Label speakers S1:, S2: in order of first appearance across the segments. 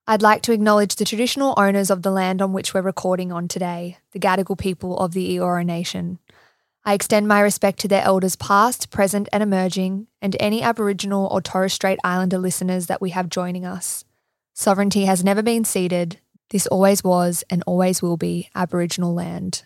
S1: I'd like to acknowledge the traditional owners of the land on which we're recording on today, the Gadigal people of the Eora Nation. I extend my respect to their elders past, present and emerging, and any Aboriginal or Torres Strait Islander listeners that we have joining us. Sovereignty has never been ceded. This always was and always will be Aboriginal land.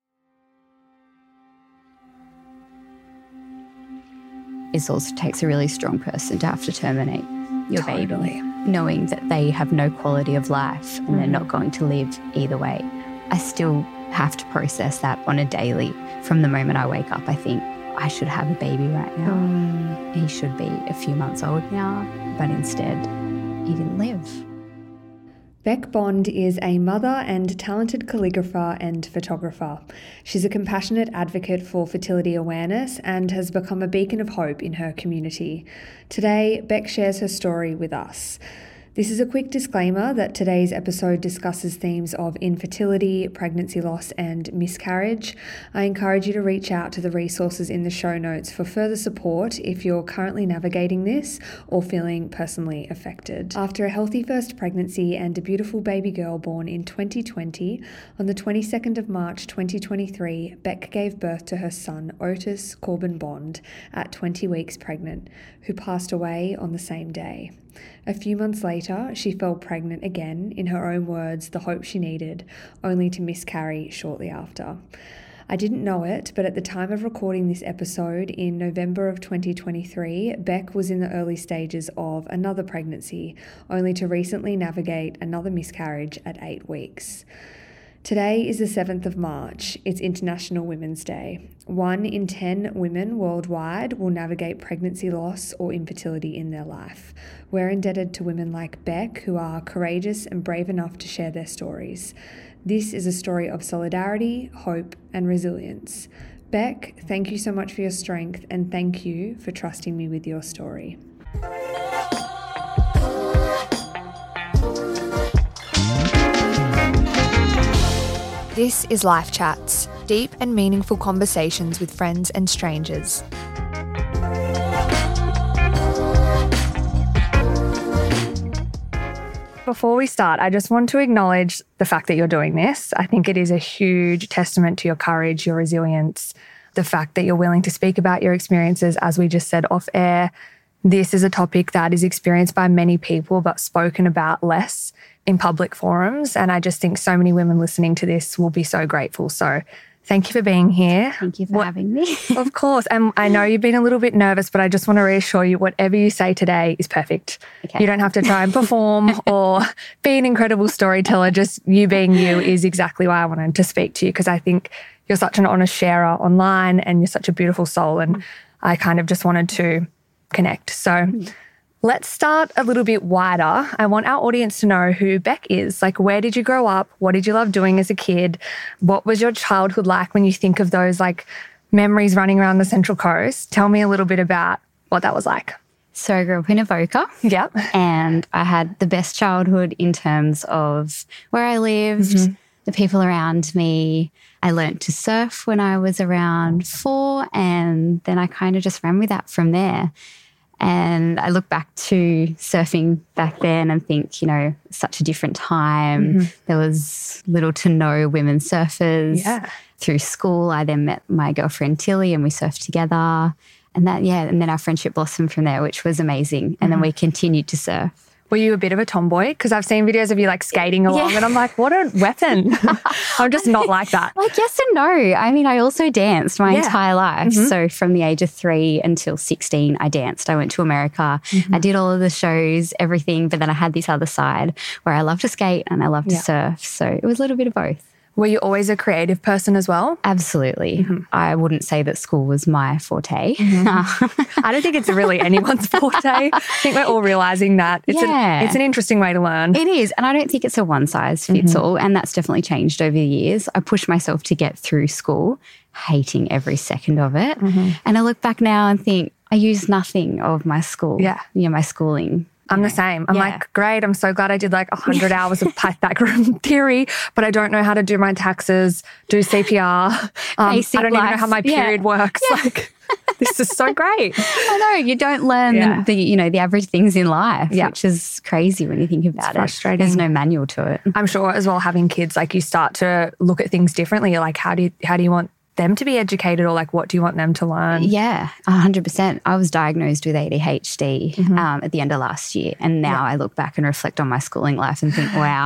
S2: It also takes a really strong person to have to terminate your baby, knowing that they have no quality of life and they're not going to live either way. I still have to process that on a daily. From the moment I wake up, I think I should have a baby right now. He should be a few months old now, but instead he didn't live.
S1: Bec Bond is a mother and talented calligrapher and photographer. She's a compassionate advocate for fertility awareness and has become a beacon of hope in her community. Today, Bec shares her story with us. This is a quick disclaimer that today's episode discusses themes of infertility, pregnancy loss, and miscarriage. I encourage you to reach out to the resources in the show notes for further support if you're currently navigating this or feeling personally affected. After a healthy first pregnancy and a beautiful baby girl born in 2020, on the 22nd of March 2023, Bec gave birth to her son, Otis Corbin Bond, at 20 weeks pregnant, who passed away on the same day. A few months later, she fell pregnant again, in her own words, the hope she needed, only to miscarry shortly after. I didn't know it, but at the time of recording this episode in November of 2023, Bec was in the early stages of another pregnancy, only to recently navigate another miscarriage at 8 weeks. Today is the 7th of March. It's International Women's Day. 1 in 10 women worldwide will navigate pregnancy loss or infertility in their life. We're indebted to women like Bec who are courageous and brave enough to share their stories. This is a story of solidarity, hope, and resilience. Bec, thank you so much for your strength and thank you for trusting me with your story. This is Life Chats, deep and meaningful conversations with friends and strangers. Before we start, I just want to acknowledge the fact that you're doing this. I think it is a huge testament to your courage, your resilience, the fact that you're willing to speak about your experiences, as we just said off air. This is a topic that is experienced by many people but spoken about less in public forums. And I just think so many women listening to this will be so grateful. So thank you for being here.
S2: Thank you for having me.
S1: Of course. And I know you've been a little bit nervous, but I just want to reassure you, whatever you say today is perfect. Okay. You don't have to try and perform or be an incredible storyteller. Just you being you is exactly why I wanted to speak to you, because I think you're such an honest sharer online and you're such a beautiful soul. And I kind of just wanted to connect. So let's start a little bit wider. I want our audience to know who Bec is. Like, where did you grow up? What did you love doing as a kid? What was your childhood like when you think of those like memories running around the Central Coast? Tell me a little bit about what that was like.
S2: So I grew up in Avoca.
S1: Yep.
S2: And I had the best childhood in terms of where I lived, the people around me. I learnt to surf when I was around 4, and then I kind of just ran with that from there. And I look back to surfing back then and think, you know, such a different time. There was little to no women surfers.
S1: Yeah.
S2: Through school, I then met my girlfriend Tilly and we surfed together. And and then our friendship blossomed from there, which was amazing. And then we continued to surf.
S1: Were you a bit of a tomboy? Because I've seen videos of you like skating along and I'm like, what a weapon. I'm just not like that.
S2: Like, yes and no. I mean, I also danced my entire life. So from the age of 3 until 16, I danced. I went to America. I did all of the shows, everything. But then I had this other side where I love to skate and I love to surf. So it was a little bit of both.
S1: Were you always a creative person as well?
S2: Absolutely. I wouldn't say that school was my forte.
S1: I don't think it's really anyone's forte. I think we're all realising that. It's an interesting way to learn.
S2: It is. And I don't think it's a one size fits all. And that's definitely changed over the years. I pushed myself to get through school, hating every second of it. And I look back now and think I used nothing of my school, my schooling
S1: I'm the same. I'm like, great. I'm so glad I did like 100 hours of Pythagorean theory, but I don't know how to do my taxes, do CPR. I don't even know how my period works. Like, this is so great.
S2: I know, you don't learn the average things in life, which is crazy when you think about it.
S1: Frustrating.
S2: There's no manual to it.
S1: I'm sure as well, having kids, like you start to look at things differently. You're like, how do you want them to be educated, or like what do you want them to learn?
S2: Yeah, 100%. I was diagnosed with ADHD at the end of last year, and now I look back and reflect on my schooling life and think, wow,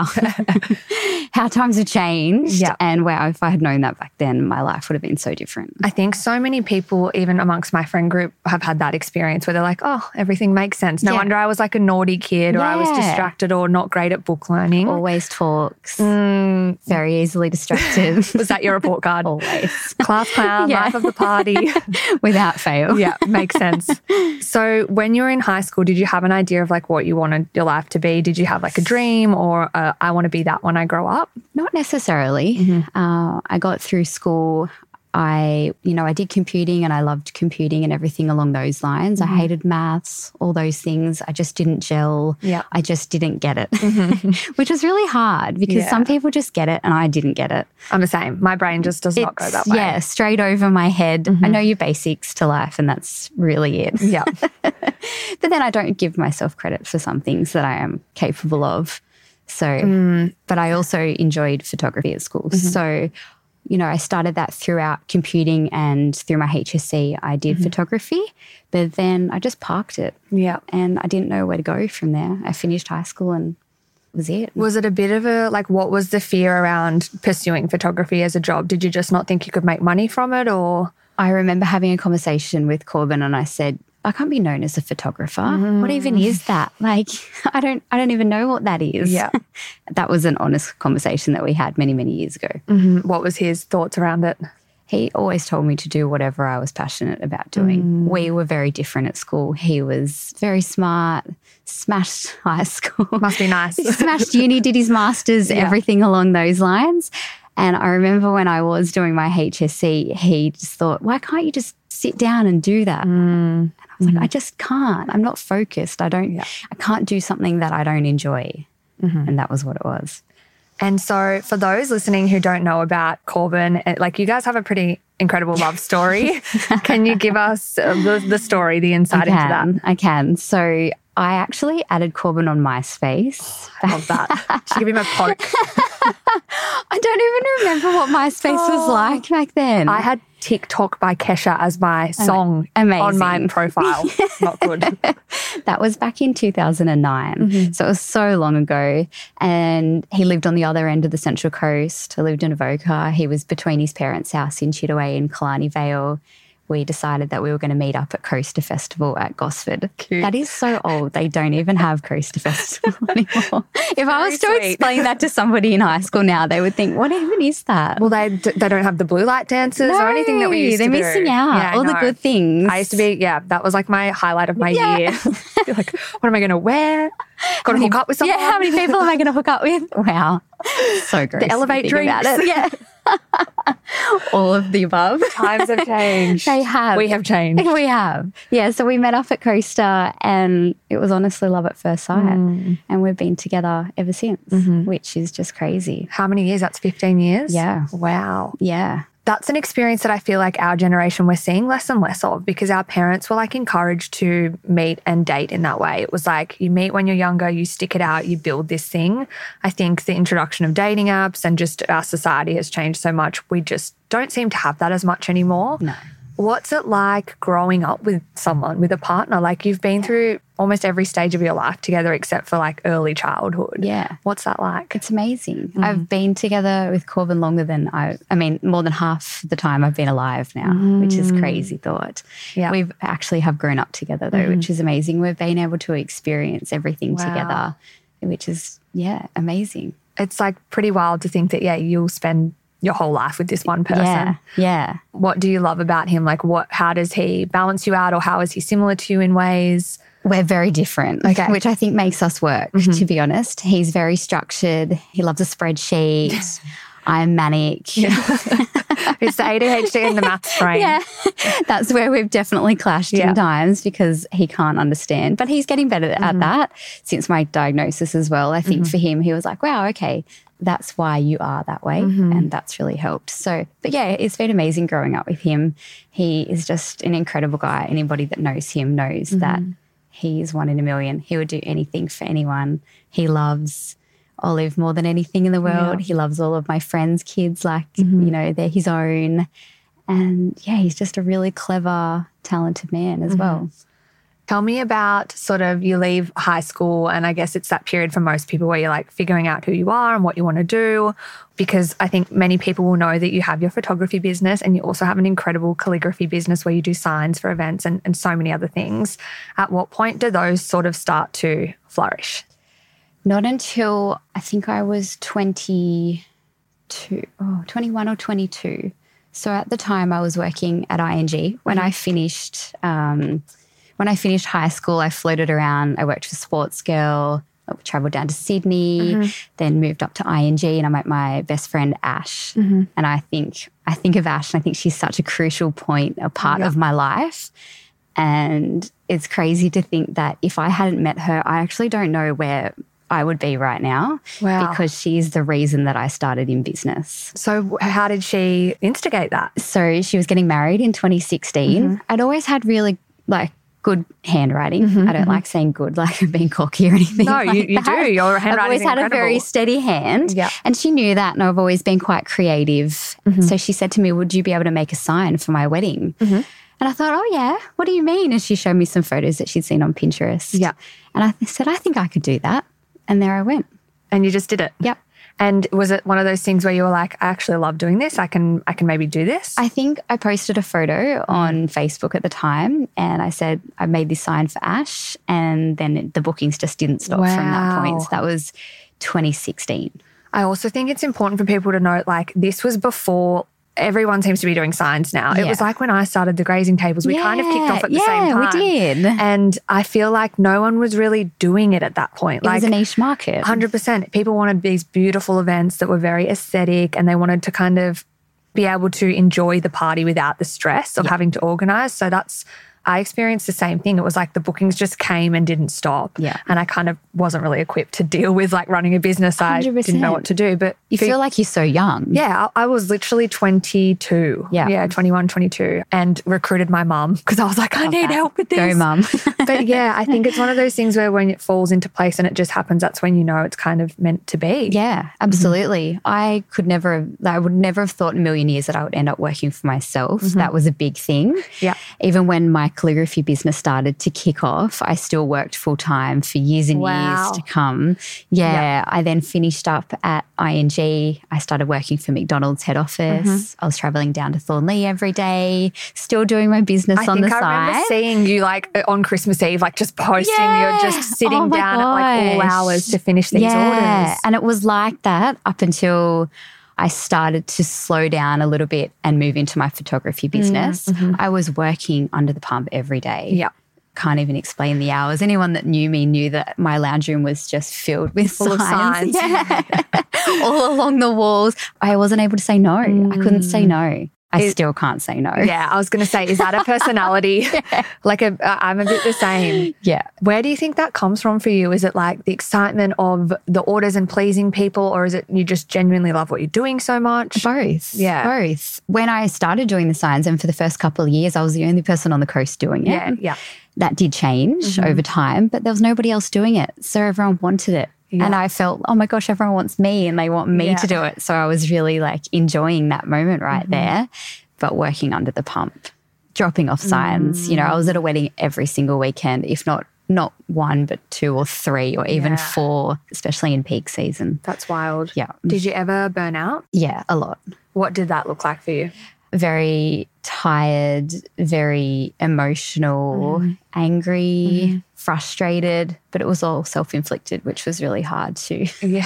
S2: how times have changed. And wow, if I had known that back then, my life would have been so different.
S1: I think so many people, even amongst my friend group, have had that experience where they're like, oh, everything makes sense. No wonder I was like a naughty kid, or I was distracted or not great at book learning.
S2: Always talks, very easily distracted.
S1: Was that your report card?
S2: Always.
S1: Class clown, life of the party.
S2: Without fail.
S1: Yeah, makes sense. So when you were in high school, did you have an idea of like what you wanted your life to be? Did you have like a dream, or I want to be that when I grow up?
S2: Not necessarily. I got through school. I did computing, and I loved computing and everything along those lines. I hated maths, all those things. I just didn't gel.
S1: Yeah.
S2: I just didn't get it, which was really hard because some people just get it and I didn't get it.
S1: I'm the same. My brain just does not go that way.
S2: Yeah, straight over my head. I know your basics to life, and that's really it.
S1: Yeah.
S2: But then I don't give myself credit for some things that I am capable of. So, but I also enjoyed photography at school. So, I started that throughout computing, and through my HSC, I did photography, but then I just parked it.
S1: Yeah.
S2: And I didn't know where to go from there. I finished high school and that was it.
S1: Was it a bit of what was the fear around pursuing photography as a job? Did you just not think you could make money from it, or?
S2: I remember having a conversation with Corbin, and I said, I can't be known as a photographer. What even is that? Like, I don't even know what that is.
S1: Yeah.
S2: That was an honest conversation that we had many, many years ago.
S1: What was his thoughts around it?
S2: He always told me to do whatever I was passionate about doing. We were very different at school. He was very smart, smashed high school.
S1: Must be nice.
S2: Smashed uni, did his masters, everything along those lines. And I remember when I was doing my HSC, he just thought, why can't you just sit down and do that? And I was like, I just can't. I'm not focused. I can't do something that I don't enjoy. And that was what it was.
S1: And so for those listening who don't know about Corbin, like you guys have a pretty incredible love story. Can you give us the story, the insight into that?
S2: I can. So I actually added Corbin on MySpace.
S1: I love that. Should give him a poke.
S2: I don't even remember what MySpace was like back then.
S1: I had TikTok by Kesha as my song on my profile. Not good.
S2: That was back in 2009. So it was so long ago. And he lived on the other end of the Central Coast. I lived in Avoca. He was between his parents' house in Chittaway and Killarney Vale. We decided that we were going to meet up at Coaster Festival at Gosford.
S1: Cute.
S2: That is so old. They don't even have Coaster Festival anymore. If I was to explain that to somebody in high school now, they would think, what even is that?
S1: Well, they don't have the blue light dances or anything that we used to do.
S2: They're missing out. All the good things.
S1: I used to be, that was like my highlight of my year. Like, what am I going to wear? Got to hook up with someone?
S2: Yeah, how many people am I going to hook up with? Wow. So gross.
S1: The elevate drinks.
S2: About it. Yeah. All of the above.
S1: Times have changed.
S2: They have.
S1: We have changed.
S2: We have. Yeah, so we met up at Coaster and it was honestly love at first sight. And we've been together ever since, which is just crazy.
S1: How many years? That's 15 years?
S2: Yeah.
S1: Wow.
S2: Yeah.
S1: That's an experience that I feel like our generation we're seeing less and less of, because our parents were like encouraged to meet and date in that way. It was like you meet when you're younger, you stick it out, you build this thing. I think the introduction of dating apps and just our society has changed so much. We just don't seem to have that as much anymore.
S2: No.
S1: What's it like growing up with someone, with a partner? Like you've been through almost every stage of your life together except for like early childhood.
S2: Yeah.
S1: What's that like?
S2: It's amazing. I've been together with Corbin longer than more than half the time I've been alive now, which is crazy thought.
S1: Yeah.
S2: We've actually have grown up together though, which is amazing. We've been able to experience everything together, which is, amazing.
S1: It's like pretty wild to think that, you'll spend your whole life with this one person.
S2: Yeah.
S1: What do you love about him? Like how does he balance you out, or how is he similar to you in ways?
S2: We're very different, which I think makes us work, to be honest. He's very structured. He loves a spreadsheet. I'm manic.
S1: It's the ADHD and the maths brain.
S2: Yeah, that's where we've definitely clashed in times because he can't understand. But he's getting better at that since my diagnosis as well. I think for him, he was like, wow, okay, that's why you are that way. And that's really helped. So, but yeah, it's been amazing growing up with him. He is just an incredible guy. Anybody that knows him knows that he's one in a million. He would do anything for anyone. He loves Olive more than anything in the world. He loves all of my friends' kids like, you know, they're his own. And yeah, he's just a really clever, talented man as well.
S1: Tell me about sort of you leave high school, and I guess it's that period for most people where you're like figuring out who you are and what you want to do, because I think many people will know that you have your photography business and you also have an incredible calligraphy business where you do signs for events and so many other things. At what point do those sort of start to flourish?
S2: Not until I think I was 21 or 22. So at the time I was working at ING. When I finished high school, I floated around. I worked for Sports Girl, travelled down to Sydney, then moved up to ING, and I met my best friend Ash. And I think of Ash, and I think she's such a crucial part of my life. And it's crazy to think that if I hadn't met her, I actually don't know where I would be right now.
S1: Wow.
S2: Because she's the reason that I started in business.
S1: So how did she instigate that?
S2: So she was getting married in 2016. I'd always had really good handwriting. I don't like saying good, like being cocky or anything.
S1: No, you do. Your handwriting
S2: I've always had a very steady hand.
S1: Yeah.
S2: And she knew that, and I've always been quite creative. So she said to me, would you be able to make a sign for my wedding? And I thought, oh, yeah, what do you mean? And she showed me some photos that she'd seen on Pinterest.
S1: Yeah.
S2: And I said, I think I could do that. And there I went.
S1: And you just did it?
S2: Yep.
S1: And was it one of those things where you were like, I actually love doing this. I can maybe do this?
S2: I think I posted a photo on Facebook at the time and I said I made this sign for Ash, and then the bookings just didn't stop from that point. So that was 2016.
S1: I also think it's important for people to note, like, this was before everyone seems to be doing signs now. It was like when I started the grazing tables, we kind of kicked off at the same time.
S2: Yeah, we did.
S1: And I feel like no one was really doing it at that point.
S2: It was a niche market.
S1: 100%. People wanted these beautiful events that were very aesthetic, and they wanted to kind of be able to enjoy the party without the stress of having to organise. So I experienced the same thing. It was like the bookings just came and didn't stop.
S2: Yeah.
S1: And I kind of wasn't really equipped to deal with like running a business. 100%. I didn't know what to do. But
S2: you feel like you're so young.
S1: Yeah. I was literally 22. Yeah, 21, 22. And recruited my mum because I was like, I need help with this.
S2: Go mum.
S1: But yeah, I think it's one of those things where when it falls into place and it just happens, that's when you know it's kind of meant to be.
S2: Yeah, absolutely. I would never have thought in a million years that I would end up working for myself. That was a big thing.
S1: Yeah.
S2: Even when my calligraphy business started to kick off, I still worked full-time for years and years to come. Yeah. I then finished up at ING. I started working for McDonald's head office. I was traveling down to Thornlea every day, still doing my business on the side.
S1: I remember seeing you like on Christmas Eve, like just posting, you're just sitting down at like all hours to finish these orders.
S2: And it was like that up until I started to slow down a little bit and move into my photography business. I was working under the pump every day.
S1: Yeah.
S2: Can't even explain the hours. Anyone that knew me knew that my lounge room was just filled with signs. Yeah. All along the walls. I wasn't able to say no. I couldn't say no. I still can't say no.
S1: Yeah, I was going to say, is that a personality? Like I'm a bit the same.
S2: Yeah.
S1: Where do you think that comes from for you? Is it like the excitement of the orders and pleasing people, or is it you just genuinely love what you're doing so much?
S2: Both.
S1: Yeah.
S2: Both. When I started doing the signs, and for the first couple of years, I was the only person on the coast doing it.
S1: Yeah.
S2: That did change over time, but there was nobody else doing it. So everyone wanted it. Yeah. And I felt, oh my gosh, everyone wants me and they want me to do it. So I was really like enjoying that moment right there, but working under the pump, dropping off signs. You know, I was at a wedding every single weekend, if not one, but 2 or 3 or even 4, especially in peak season.
S1: That's wild.
S2: Yeah.
S1: Did you ever burn out?
S2: Yeah, a lot.
S1: What did that look like for you?
S2: Very tired, very emotional, angry, frustrated, but it was all self-inflicted, which was really hard to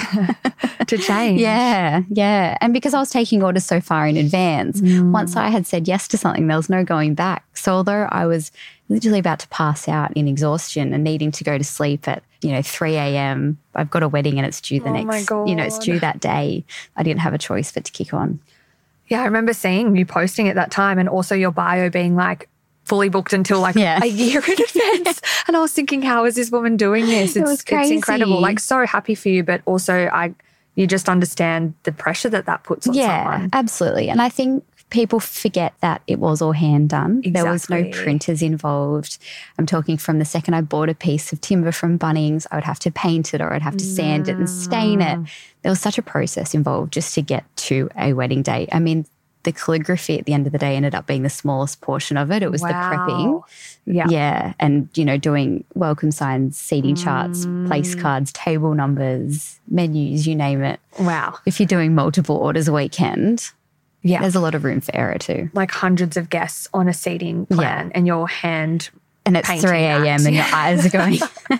S1: change.
S2: Yeah. And because I was taking orders so far in advance, once I had said yes to something, there was no going back. So although I was literally about to pass out in exhaustion and needing to go to sleep at 3 a.m., I've got a wedding and it's due the next, it's due that day. I didn't have a choice but to kick on.
S1: Yeah, I remember seeing you posting at that time and also your bio being like fully booked until like a year in advance. And I was thinking, how is this woman doing this?
S2: It was crazy.
S1: It's incredible. Like, so happy for you, but also you just understand the pressure that puts on someone.
S2: Yeah, absolutely. And I think people forget that it was all hand done.
S1: Exactly.
S2: There was no printers involved. I'm talking from the second I bought a piece of timber from Bunnings, I would have to paint it or I'd have to sand it and stain it. There was such a process involved just to get to a wedding day. I mean, the calligraphy at the end of the day ended up being the smallest portion of it. It was the prepping.
S1: Yeah.
S2: Yeah. And, you know, doing welcome signs, seating charts, place cards, table numbers, menus, you name it.
S1: Wow.
S2: If you're doing multiple orders a weekend, there's a lot of room for error too.
S1: Like hundreds of guests on a seating plan and your hand
S2: and it's 3 a.m. and your eyes are going,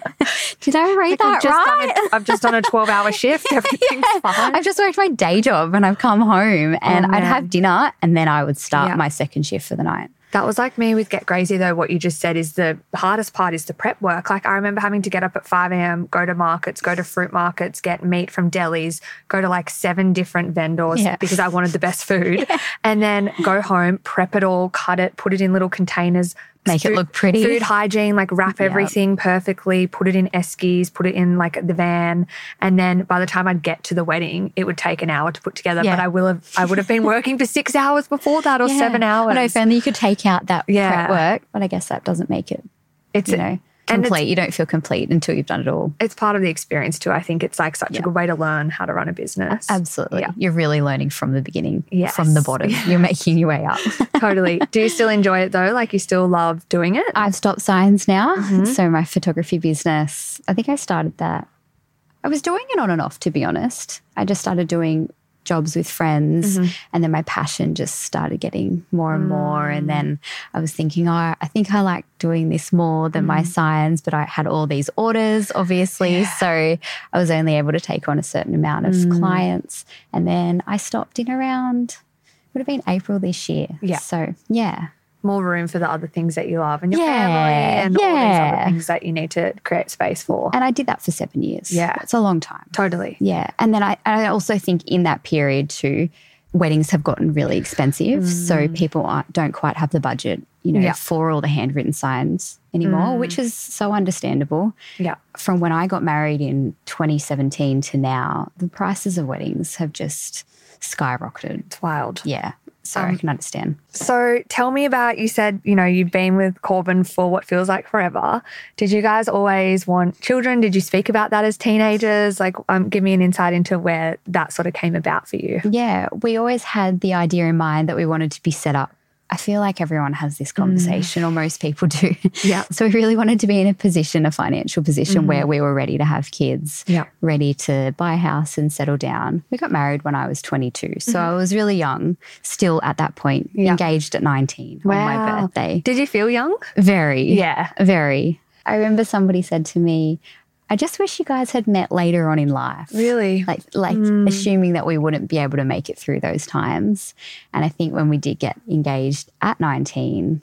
S2: did I read that right?
S1: I've just done a 12-hour shift. Everything's fine.
S2: I've just worked my day job and I've come home and I'd have dinner and then I would start my second shift for the night.
S1: That was like me with Get Grazy though. What you just said is the hardest part is the prep work. Like I remember having to get up at 5 a.m., go to markets, go to fruit markets, get meat from delis, go to like 7 different vendors because I wanted the best food and then go home, prep it all, cut it, put it in little containers,
S2: make it look pretty.
S1: Food hygiene, like wrap everything perfectly, put it in eskies, put it in like the van. And then by the time I'd get to the wedding, it would take an hour to put together. But I would have been working for 6 hours before that or 7 hours.
S2: No, if only you could take out that prep work. But I guess that doesn't make it, complete. You don't feel complete until you've done it all.
S1: It's part of the experience too. I think it's like such a good way to learn how to run a business.
S2: Absolutely. Yeah. You're really learning from the beginning,
S1: yes.
S2: from the bottom. You're making your way up.
S1: Totally. Do you still enjoy it though? Like you still love doing it?
S2: I've stopped signs now. So my photography business, I think I started that. I was doing it on and off, to be honest. I just started doing jobs with friends and then my passion just started getting more and more, and then I was thinking, I think I like doing this more than my signs, but I had all these orders obviously, so I was only able to take on a certain amount of clients, and then I stopped in around, it would have been April this year. So
S1: more room for the other things that you love and your family and all these other things that you need to create space for.
S2: And I did that for 7 years. Yeah. It's a long time.
S1: Totally.
S2: Yeah. And then I also think in that period too, weddings have gotten really expensive. So people don't quite have the budget, for all the handwritten signs anymore, which is so understandable.
S1: Yeah.
S2: From when I got married in 2017 to now, the prices of weddings have just skyrocketed.
S1: It's wild.
S2: Yeah. So I can understand.
S1: So tell me about, you said, you've been with Corbin for what feels like forever. Did you guys always want children? Did you speak about that as teenagers? Like, give me an insight into where that sort of came about for you.
S2: Yeah, we always had the idea in mind that we wanted to be set up. I feel like everyone has this conversation, or most people do.
S1: Yeah.
S2: So we really wanted to be in a financial position where we were ready to have kids, ready to buy a house and settle down. We got married when I was 22, so I was really young still at that point, engaged at 19 on my birthday.
S1: Did you feel young?
S2: Very.
S1: Yeah.
S2: Very. I remember somebody said to me, I just wish you guys had met later on in life.
S1: Really?
S2: Like assuming that we wouldn't be able to make it through those times. And I think when we did get engaged at 19,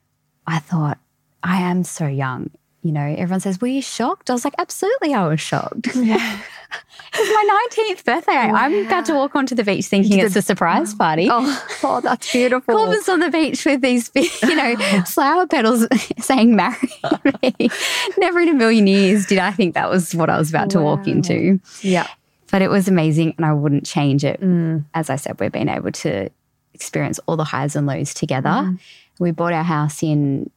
S2: I thought, I am so young. Everyone says, were you shocked? I was like, absolutely I was shocked. Yeah. It's my 19th birthday. I'm about to walk onto the beach thinking it's a surprise party.
S1: Oh, that's beautiful.
S2: Corbin's on the beach with these, flower petals saying marry me. Never in a million years did I think that was what I was about to walk into.
S1: Yeah.
S2: But it was amazing and I wouldn't change it. As I said, we've been able to experience all the highs and lows together. We bought our house in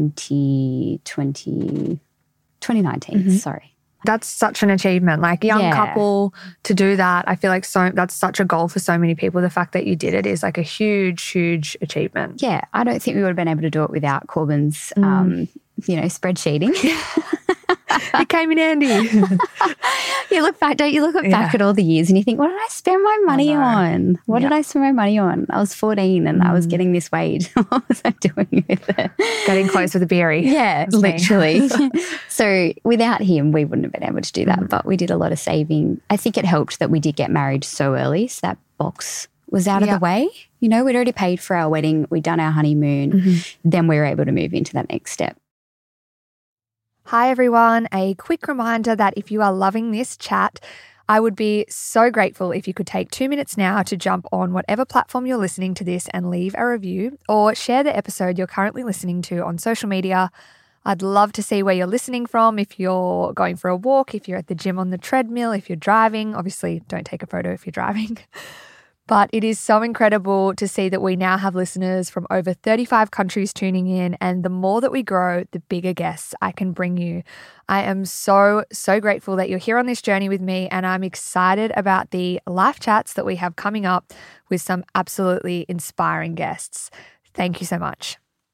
S2: 2019, sorry.
S1: That's such an achievement. Like young couple to do that, I feel like that's such a goal for so many people. The fact that you did it is like a huge, huge achievement.
S2: Yeah, I don't think we would have been able to do it without Corbin's, spreadsheeting.
S1: It came in handy.
S2: You look back, don't you look back at all the years and you think, what did I spend my money on? What did I spend my money on? I was 14 and I was getting this wage. What was I doing with it?
S1: Getting close with a beery.
S2: Yeah, literally. So without him, we wouldn't have been able to do that. But we did a lot of saving. I think it helped that we did get married so early. So that box was out of the way. We'd already paid for our wedding. We'd done our honeymoon. Then we were able to move into that next step.
S1: Hi everyone, a quick reminder that if you are loving this chat, I would be so grateful if you could take 2 minutes now to jump on whatever platform you're listening to this and leave a review, or share the episode you're currently listening to on social media. I'd love to see where you're listening from, if you're going for a walk, if you're at the gym on the treadmill, if you're driving. Obviously, don't take a photo if you're driving. But it is so incredible to see that we now have listeners from over 35 countries tuning in, and the more that we grow, the bigger guests I can bring you. I am so grateful that you're here on this journey with me, and I'm excited about the live chats that we have coming up with some absolutely inspiring guests. Thank you so much.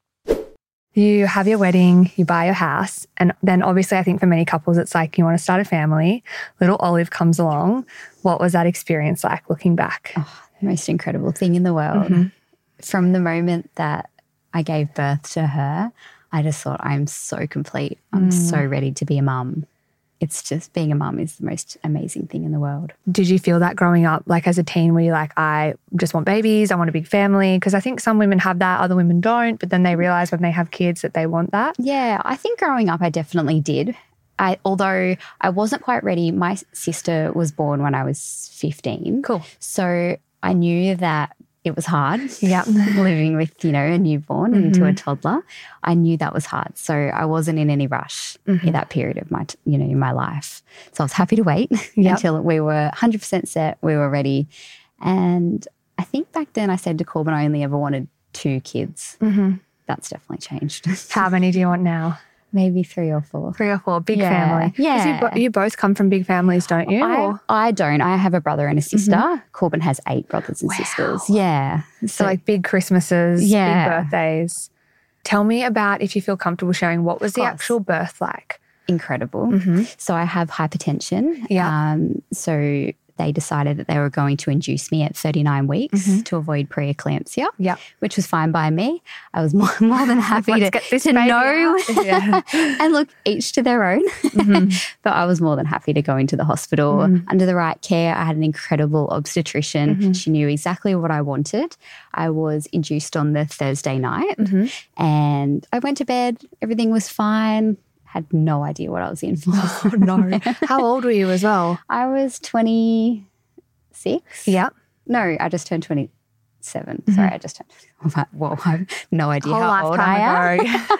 S1: You have your wedding, you buy your house, and then obviously I think for many couples it's like you want to start a family. Little Olive comes along. What was that experience like looking back?
S2: Oh, the most incredible thing in the world. Mm-hmm. From the moment that I gave birth to her, I just thought, I'm so complete. I'm so ready to be a mum. It's just, being a mum is the most amazing thing in the world.
S1: Did you feel that growing up, like as a teen, where you're like, I just want babies, I want a big family? Because I think some women have that, other women don't, but then they realise when they have kids that they want that.
S2: Yeah, I think growing up I definitely did. Although I wasn't quite ready. My sister was born when I was 15.
S1: Cool.
S2: So I knew that it was hard.
S1: Yeah.
S2: Living with, a newborn into a toddler. I knew that was hard. So I wasn't in any rush in that period of my, in my life. So I was happy to wait until we were 100% set, we were ready. And I think back then I said to Corbin I only ever wanted 2 kids. Mm-hmm. That's definitely changed.
S1: How many do you want now?
S2: Maybe 3 or 4.
S1: 3 or 4, big family.
S2: Yeah.
S1: You both come from big families, don't you?
S2: I don't. I have a brother and a sister. Corbin has 8 brothers and sisters. Yeah.
S1: So like big Christmases, big birthdays. Tell me about, if you feel comfortable sharing, what was the actual birth like?
S2: Incredible. Mm-hmm. So I have hypertension.
S1: Yeah.
S2: So they decided that they were going to induce me at 39 weeks to avoid preeclampsia, which was fine by me. I was more than happy to know. And look, each to their own. But I was more than happy to go into the hospital under the right care. I had an incredible obstetrician. She knew exactly what I wanted. I was induced on the Thursday night and I went to bed. Everything was fine. Had no idea what I was in for.
S1: Oh, no. How old were you as well?
S2: I was 26.
S1: Yeah.
S2: No, I just turned 27. Sorry, I just turned. Well, I have no idea how old I am.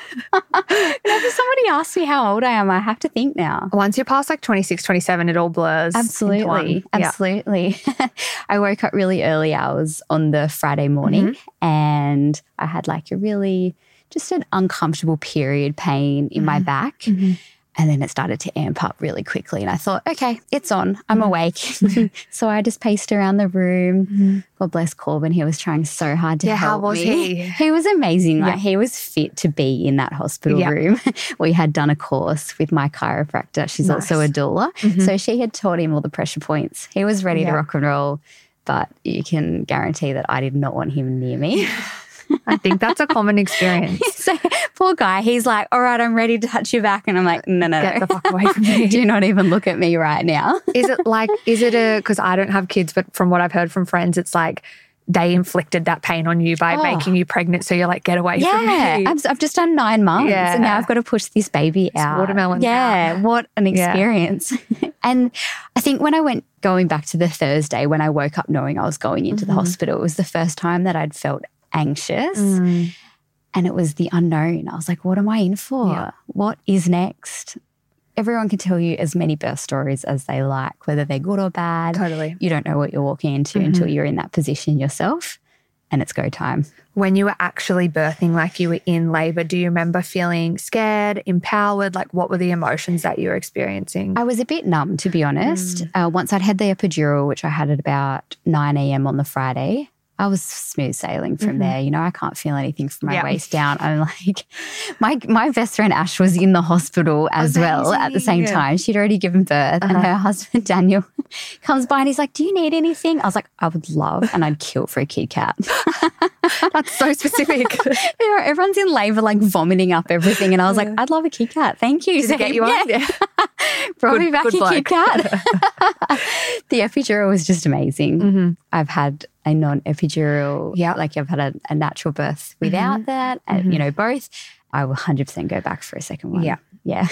S2: Whenever somebody asks me how old I am, I have to think now.
S1: Once you're past like 26, 27, it all blurs.
S2: Absolutely. Absolutely. I woke up really early hours on the Friday morning and I had like just an uncomfortable period pain in my back. And then it started to amp up really quickly. And I thought, okay, it's on. I'm awake. So I just paced around the room. God bless Corbin. He was trying so hard to help me.
S1: How was he?
S2: He was amazing. Like he was fit to be in that hospital room. We had done a course with my chiropractor. She's also a doula. So she had taught him all the pressure points. He was ready to rock and roll. But you can guarantee that I did not want him near me.
S1: I think that's a common experience.
S2: So poor guy, he's like, all right, I'm ready to touch your back. And I'm like, no.
S1: Get the fuck away from me.
S2: Do not even look at me right now.
S1: Because I don't have kids, but from what I've heard from friends, it's like they inflicted that pain on you by making you pregnant. So you're like, get away from me.
S2: I've just done 9 months and now I've got to push this baby out.
S1: Watermelon.
S2: Yeah, what an experience. And I think when going back to the Thursday, when I woke up knowing I was going into the hospital, it was the first time that I'd felt anxious and it was the unknown. I was like, what am I in for? Yeah. What is next? Everyone can tell you as many birth stories as they like, whether they're good or bad.
S1: Totally.
S2: You don't know what you're walking into until you're in that position yourself and it's go time.
S1: When you were actually birthing, like you were in labour, do you remember feeling scared, empowered? Like what were the emotions that you were experiencing?
S2: I was a bit numb, to be honest. Once I'd had the epidural, which I had at about 9 a.m. on the Friday, I was smooth sailing from there. I can't feel anything from my waist down. I'm like, my best friend Ash was in the hospital as well at the same time. She'd already given birth and her husband Daniel comes by and he's like, do you need anything? I was like, I would love, and I'd kill for a Kit Kat.
S1: That's so specific.
S2: Everyone's in labour like vomiting up everything and I was like, I'd love a Kit Kat. Thank you.
S1: Did it get you on?
S2: Yeah. Brought me back a Kit Kat. The epidural was just amazing. I've had a non-epidural, like I've had a natural birth without that, and both. I will 100% go back for a second one.
S1: Yeah.
S2: Yeah.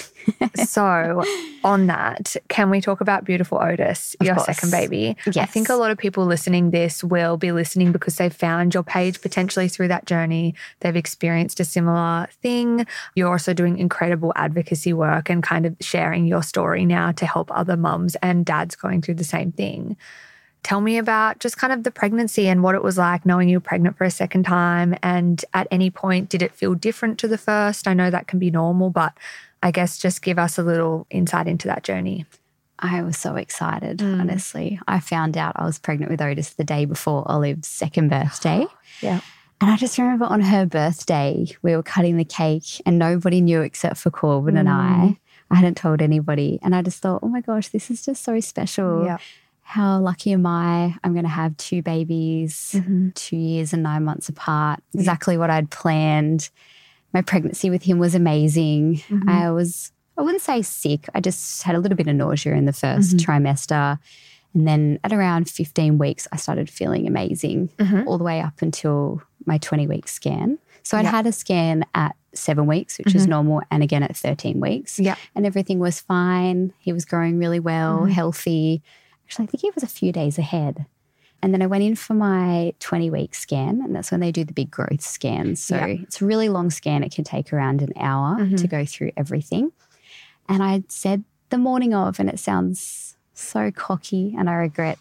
S1: So on that, can we talk about beautiful Otis, your second baby?
S2: Yes.
S1: I think a lot of people listening this will be listening because they've found your page potentially through that journey. They've experienced a similar thing. You're also doing incredible advocacy work and kind of sharing your story now to help other mums and dads going through the same thing. Tell me about just kind of the pregnancy and what it was like knowing you were pregnant for a second time. And at any point, did it feel different to the first? I know that can be normal, but I guess just give us a little insight into that journey.
S2: I was so excited, honestly. I found out I was pregnant with Otis the day before Olive's second birthday.
S1: Yeah.
S2: And I just remember on her birthday, we were cutting the cake and nobody knew except for Corbin and I. I hadn't told anybody. And I just thought, oh my gosh, this is just so special.
S1: Yeah.
S2: How lucky am I? I'm going to have 2 babies, 2 years and 9 months apart. Exactly what I'd planned. My pregnancy with him was amazing. I wouldn't say sick. I just had a little bit of nausea in the first trimester. And then at around 15 weeks, I started feeling amazing all the way up until my 20-week scan. So I'd had a scan at 7 weeks, which is normal, and again at 13 weeks.
S1: Yeah.
S2: And everything was fine. He was growing really well, healthy. Actually, I think he was a few days ahead. And then I went in for my 20-week scan, and that's when they do the big growth scans. So it's a really long scan. It can take around an hour to go through everything. And I said the morning of, and it sounds so cocky and I regret,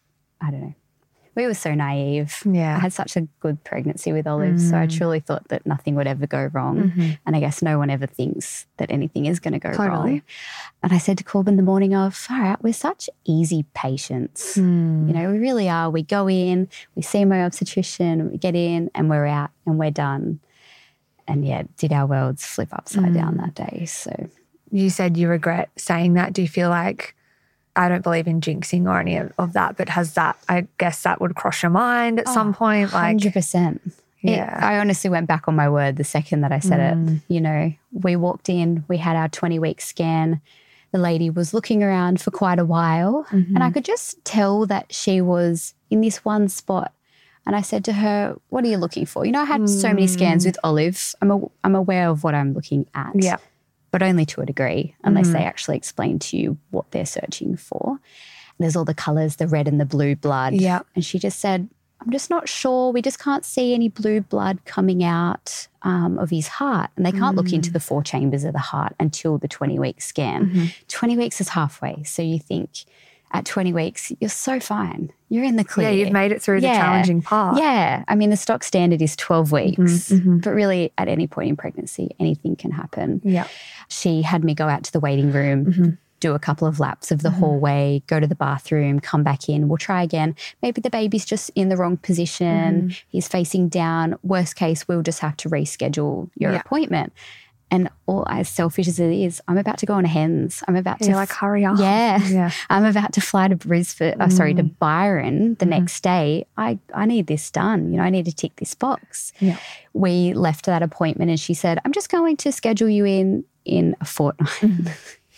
S2: I don't know. We were so naive.
S1: Yeah.
S2: I had such a good pregnancy with Olive, so I truly thought that nothing would ever go wrong. And I guess no one ever thinks that anything is going to go wrong. And I said to Corbin the morning of, all right, we're such easy patients. You know, we really are. We go in, we see my obstetrician, we get in and we're out and we're done. And yeah, did our worlds flip upside down that day. So
S1: you said you regret saying that. Do you feel like, I don't believe in jinxing or any of that, but has that, I guess that would cross your mind at some point? Like
S2: 100%.
S1: Yeah.
S2: I honestly went back on my word the second that I said it. You know, we walked in, we had our 20-week scan. The lady was looking around for quite a while and I could just tell that she was in this one spot. And I said to her, what are you looking for? You know, I had so many scans with Olive. I'm aware of what I'm looking at.
S1: Yeah.
S2: But only to a degree, unless they actually explain to you what they're searching for. There's all the colours, the red and the blue blood.
S1: Yeah.
S2: And she just said, I'm just not sure. We just can't see any blue blood coming out of his heart. And they can't look into the 4 chambers of the heart until the 20-week scan. 20 weeks is halfway. So you think at 20 weeks, you're so fine. You're in the clear.
S1: Yeah, you've made it through the challenging part.
S2: Yeah. I mean, the stock standard is 12 weeks, but really at any point in pregnancy, anything can happen.
S1: Yeah.
S2: She had me go out to the waiting room, do a couple of laps of the hallway, go to the bathroom, come back in. We'll try again. Maybe the baby's just in the wrong position. He's facing down. Worst case, we'll just have to reschedule your appointment. And all as selfish as it is, I'm about to go on a hens. I'm about to
S1: like, hurry up.
S2: Yeah. I'm about to fly to Brisbane, to Byron the next day. I need this done. You know, I need to tick this box.
S1: Yeah.
S2: We left that appointment and she said, I'm just going to schedule you in a fortnight.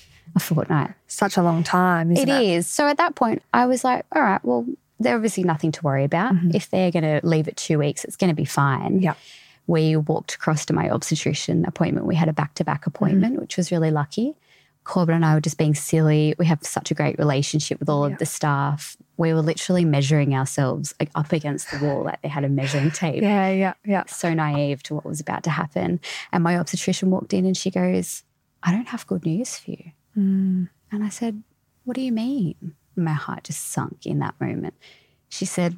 S2: A fortnight.
S1: Such a long time, isn't it?
S2: It is. So at that point, I was like, all right, well, there's obviously nothing to worry about. If they're going to leave it 2 weeks, it's going to be fine.
S1: Yeah.
S2: We walked across to my obstetrician appointment. We had a back-to-back appointment, which was really lucky. Corbin and I were just being silly. We have such a great relationship with all of the staff. We were literally measuring ourselves like up against the wall, like they had a measuring tape.
S1: Yeah.
S2: So naive to what was about to happen. And my obstetrician walked in and she goes, I don't have good news for you. And I said, what do you mean? My heart just sunk in that moment. She said,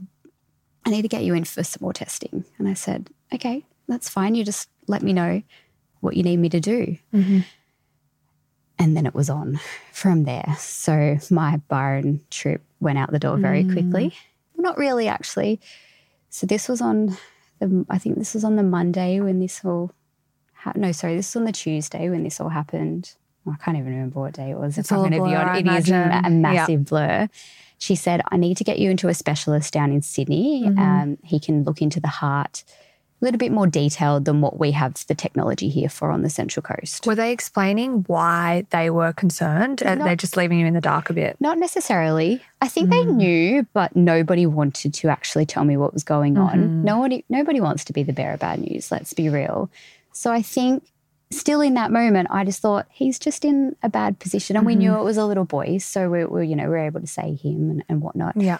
S2: I need to get you in for some more testing. And I said, okay, that's fine. You just let me know what you need me to do. And then it was on from there. So my Byron trip went out the door very quickly. Well, not really, actually. So this was on I think this was on the Monday when this all this was on the Tuesday when this all happened. I can't even remember what day it was.
S1: It's all a blur,
S2: it is a massive blur. She said, I need to get you into a specialist down in Sydney. He can look into the heart a little bit more detailed than what we have the technology here for on the Central Coast.
S1: Were they explaining why they were concerned? They're just leaving you in the dark a bit?
S2: Not necessarily. I think they knew, but nobody wanted to actually tell me what was going on. Nobody wants to be the bearer of bad news, let's be real. So I think still in that moment, I just thought he's just in a bad position. And we knew it was a little boy, so we were able to say him and whatnot.
S1: Yeah.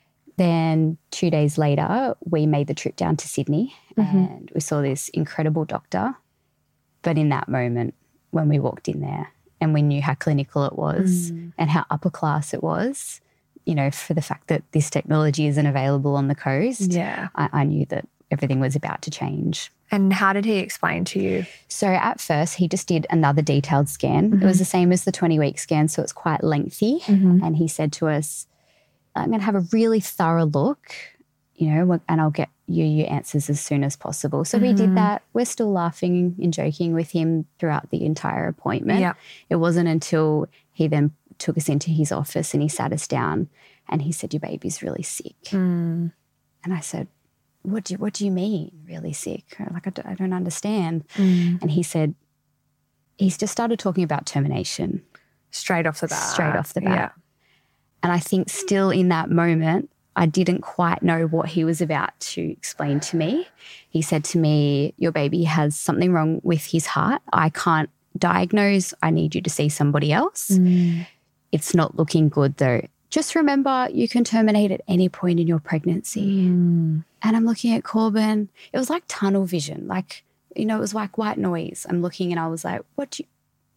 S2: Then 2 days later, we made the trip down to Sydney and we saw this incredible doctor. But in that moment, when we walked in there and we knew how clinical it was and how upper class it was, for the fact that this technology isn't available on the coast, I knew that everything was about to change.
S1: And how did he explain to you?
S2: So at first, he just did another detailed scan. It was the same as the 20-week scan, so it's quite lengthy. And he said to us, I'm going to have a really thorough look, and I'll get you your answers as soon as possible. So we did that. We're still laughing and joking with him throughout the entire appointment.
S1: Yeah.
S2: It wasn't until he then took us into his office and he sat us down and he said, your baby's really sick. And I said, what do you mean really sick? Like, I don't understand. And he said, he's just started talking about termination.
S1: Straight off the bat.
S2: Yeah. And I think still in that moment, I didn't quite know what he was about to explain to me. He said to me, your baby has something wrong with his heart. I can't diagnose. I need you to see somebody else. It's not looking good though. Just remember, you can terminate at any point in your pregnancy. And I'm looking at Corbin. It was like tunnel vision. Like, it was like white noise. I'm looking and I was like, what do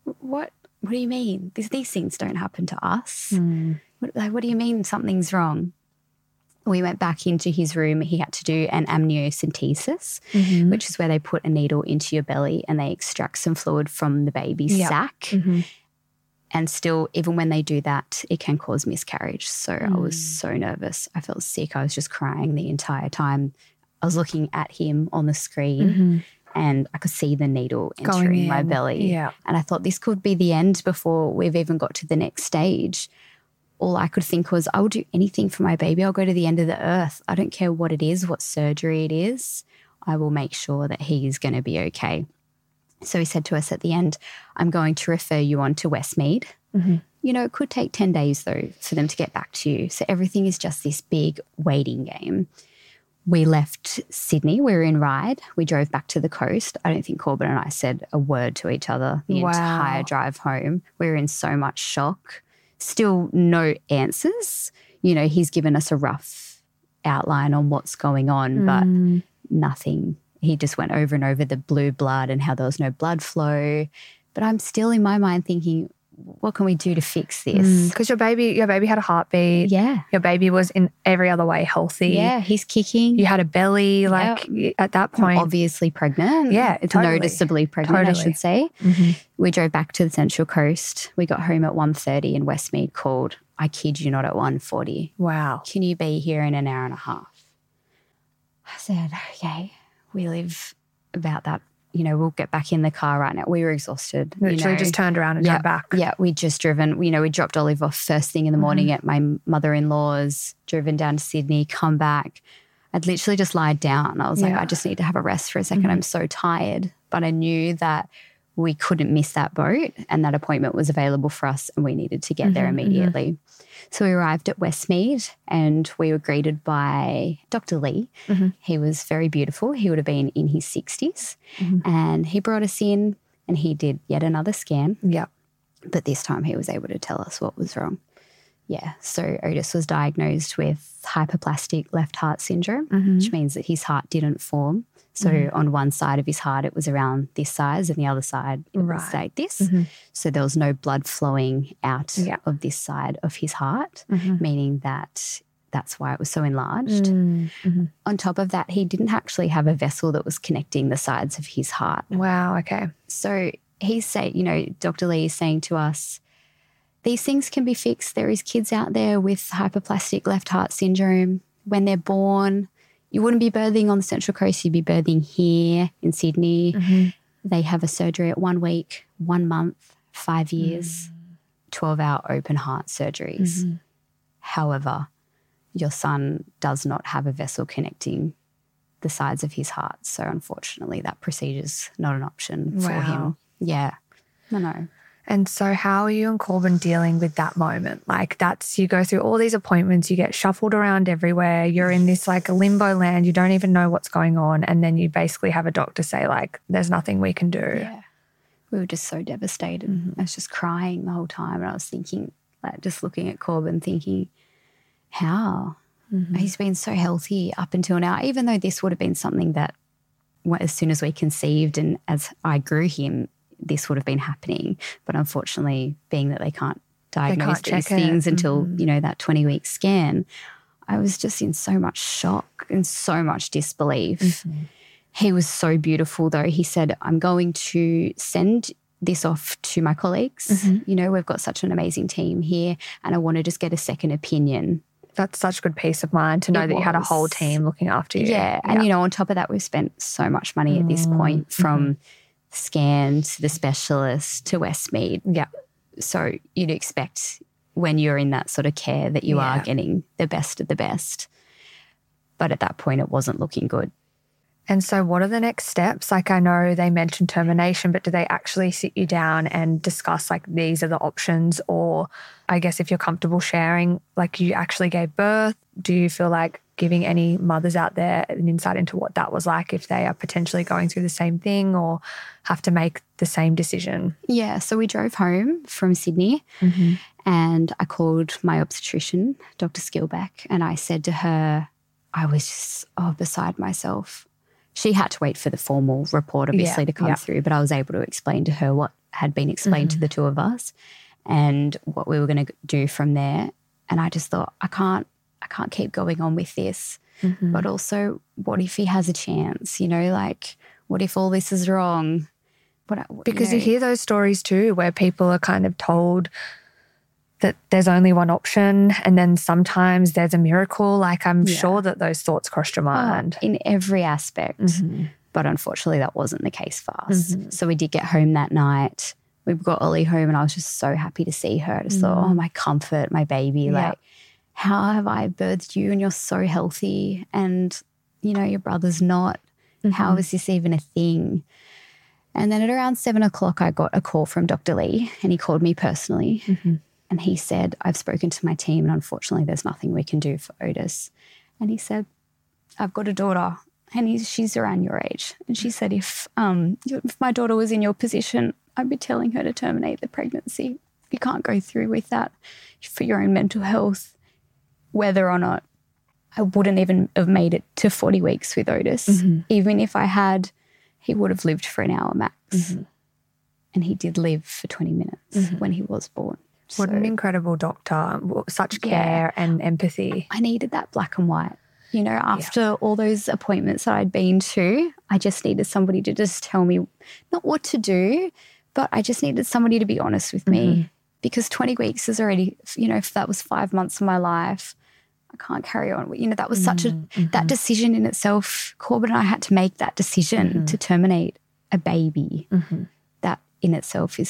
S2: you mean? These things don't happen to us. What do you mean something's wrong? We went back into his room. He had to do an amniocentesis, which is where they put a needle into your belly and they extract some fluid from the baby's sac. And still, even when they do that, it can cause miscarriage. So I was so nervous. I felt sick. I was just crying the entire time. I was looking at him on the screen and I could see the needle entering my belly.
S1: Yeah.
S2: And I thought this could be the end before we've even got to the next stage. All I could think was, I will do anything for my baby. I'll go to the end of the earth. I don't care what it is, what surgery it is. I will make sure that he is going to be okay. So he said to us at the end, I'm going to refer you on to Westmead. It could take 10 days, though, for them to get back to you. So everything is just this big waiting game. We left Sydney. We were in Ryde. We drove back to the coast. I don't think Corbin and I said a word to each other the entire drive home. We were in so much shock. Still no answers. He's given us a rough outline on what's going on, but nothing. He just went over and over the blue blood and how there was no blood flow. But I'm still in my mind thinking, what can we do to fix this?
S1: Because your baby had a heartbeat.
S2: Yeah.
S1: Your baby was in every other way healthy.
S2: Yeah, he's kicking.
S1: You had a belly, at that point.
S2: Obviously pregnant.
S1: Yeah, totally.
S2: Noticeably pregnant, I should say. We drove back to the Central Coast. We got home at 1:30 and Westmead called, I kid you not, at 1:40.
S1: Wow.
S2: Can you be here in an hour and a half? I said, okay. We live about that. We'll get back in the car right now. We were exhausted.
S1: Literally just turned around and drove back.
S2: Yeah, we'd just driven. We dropped Olive off first thing in the morning at my mother-in-law's, driven down to Sydney, come back. I'd literally just lied down. I was like, I just need to have a rest for a second. I'm so tired. But I knew that we couldn't miss that boat and that appointment was available for us and we needed to get there immediately. So we arrived at Westmead and we were greeted by Dr. Lee. He was very beautiful. He would have been in his 60s and he brought us in and he did yet another scan.
S1: Yeah.
S2: But this time he was able to tell us what was wrong. Yeah. So Otis was diagnosed with hypoplastic left heart syndrome, which means that his heart didn't form. So on one side of his heart, it was around this size and the other side, it was like this. So there was no blood flowing out of this side of his heart, meaning that that's why it was so enlarged. On top of that, he didn't actually have a vessel that was connecting the sides of his heart.
S1: Wow, okay.
S2: So Dr. Lee is saying to us, these things can be fixed. There is kids out there with hypoplastic left heart syndrome. When they're born, you wouldn't be birthing on the Central Coast. You'd be birthing here in Sydney. They have a surgery at 1 week, 1 month, 5 years, 12-hour open heart surgeries. However, your son does not have a vessel connecting the sides of his heart. So unfortunately, that procedure's not an option for him. Yeah. No.
S1: And so how are you and Corbin dealing with that moment? Like you go through all these appointments, you get shuffled around everywhere, you're in this like limbo land, you don't even know what's going on, and then you basically have a doctor say like, there's nothing we can do.
S2: Yeah. we were just so devastated. I was just crying the whole time, and I was thinking, like, just looking at Corbin thinking, how? He's been so healthy up until now, even though this would have been something that as soon as we conceived and as I grew him, this would have been happening. But unfortunately, being that they can't diagnose these things until, you know, that 20-week scan, I was just in so much shock and so much disbelief. He was so beautiful though. He said, I'm going to send this off to my colleagues. You know, we've got such an amazing team here and I want to just get a second opinion.
S1: That's such good peace of mind to know that you had a whole team looking after you.
S2: Yeah. And, you know, on top of that, we've spent so much money at this point from scan to the specialist to Westmead.
S1: Yeah.
S2: So you'd expect when you're in that sort of care that you are getting the best of the best. But at that point, it wasn't looking good.
S1: And so what are the next steps? Like I know they mentioned termination, but do they actually sit you down and discuss like these are the options? Or I guess if you're comfortable sharing, like you actually gave birth, do you feel like giving any mothers out there an insight into what that was like if they are potentially going through the same thing or have to make the same decision?
S2: Yeah, so we drove home from Sydney and I called my obstetrician, Dr. Skillback, and I said to her, I was just beside myself. She had to wait for the formal report, obviously, to come through, but I was able to explain to her what had been explained to the two of us and what we were going to do from there. And I just thought, I can't keep going on with this. But also, what if he has a chance? You know, like, what if all this is wrong?
S1: Because you hear those stories too where people are kind of told that there's only one option and then sometimes there's a miracle. Like I'm sure that those thoughts crossed your mind.
S2: In every aspect. But unfortunately that wasn't the case for us. So we did get home that night. We got Ollie home and I was just so happy to see her. I just thought, oh, my comfort, my baby. Like, how have I birthed you and you're so healthy and, you know, your brother's not. How is this even a thing? And then at around 7 o'clock I got a call from Dr. Lee and he called me personally. And he said, I've spoken to my team and unfortunately there's nothing we can do for Otis. And he said, I've got a daughter and she's around your age. And she said, if my daughter was in your position, I'd be telling her to terminate the pregnancy. You can't go through with that for your own mental health, whether or not I wouldn't even have made it to 40 weeks with Otis. Even if I had, he would have lived for an hour max. And he did live for 20 minutes when he was born.
S1: What an incredible doctor, such care and empathy.
S2: I needed that black and white. You know, after all those appointments that I'd been to, I just needed somebody to just tell me not what to do, but I just needed somebody to be honest with me because 20 weeks is already, you know, if that was 5 months of my life, I can't carry on. You know, that was such that decision in itself. Corbin and I had to make that decision to terminate a baby. That in itself is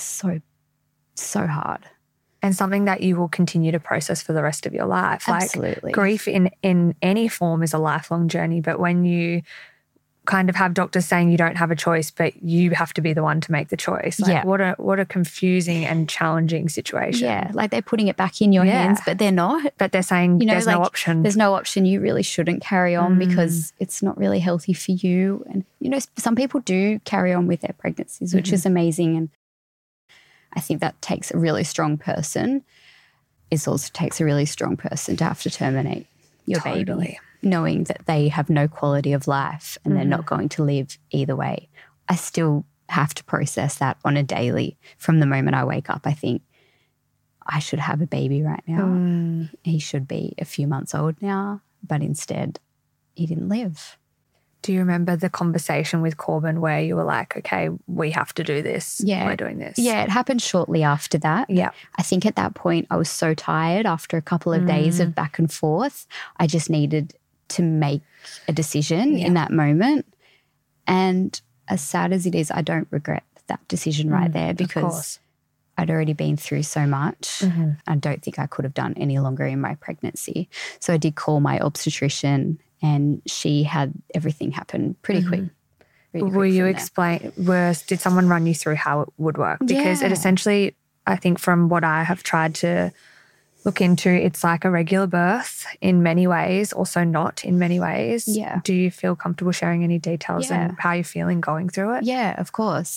S2: so hard.
S1: And something that you will continue to process for the rest of your life.
S2: Absolutely.
S1: Like grief in any form is a lifelong journey, but when you kind of have doctors saying you don't have a choice, but you have to be the one to make the choice. Like what a confusing and challenging situation.
S2: Yeah, like they're putting it back in your hands, but they're not.
S1: But they're saying, you know, there's no option.
S2: There's no option. You really shouldn't carry on because it's not really healthy for you. And, you know, some people do carry on with their pregnancies, which is amazing. And I think that takes a really strong person. It also takes a really strong person to have to terminate your baby, knowing that they have no quality of life and they're not going to live either way. I still have to process that on a daily. From the moment I wake up, I think I should have a baby right now. He should be a few months old now, but instead he didn't live.
S1: Do you remember the conversation with Corbin where you were like, okay, we have to do this.
S2: Yeah.
S1: We're doing this.
S2: Yeah, it happened shortly after that.
S1: Yeah.
S2: I think at that point I was so tired after a couple of days of back and forth. I just needed to make a decision in that moment. And as sad as it is, I don't regret that decision right there because I'd already been through so much. I don't think I could have done any longer in my pregnancy. So I did call my obstetrician and she had everything happen pretty quick.
S1: Will you explain, did someone run you through how it would work? Because it essentially, I think from what I have tried to look into, it's like a regular birth in many ways, also not in many ways.
S2: Yeah.
S1: Do you feel comfortable sharing any details and how you're feeling going through it?
S2: Yeah, of course.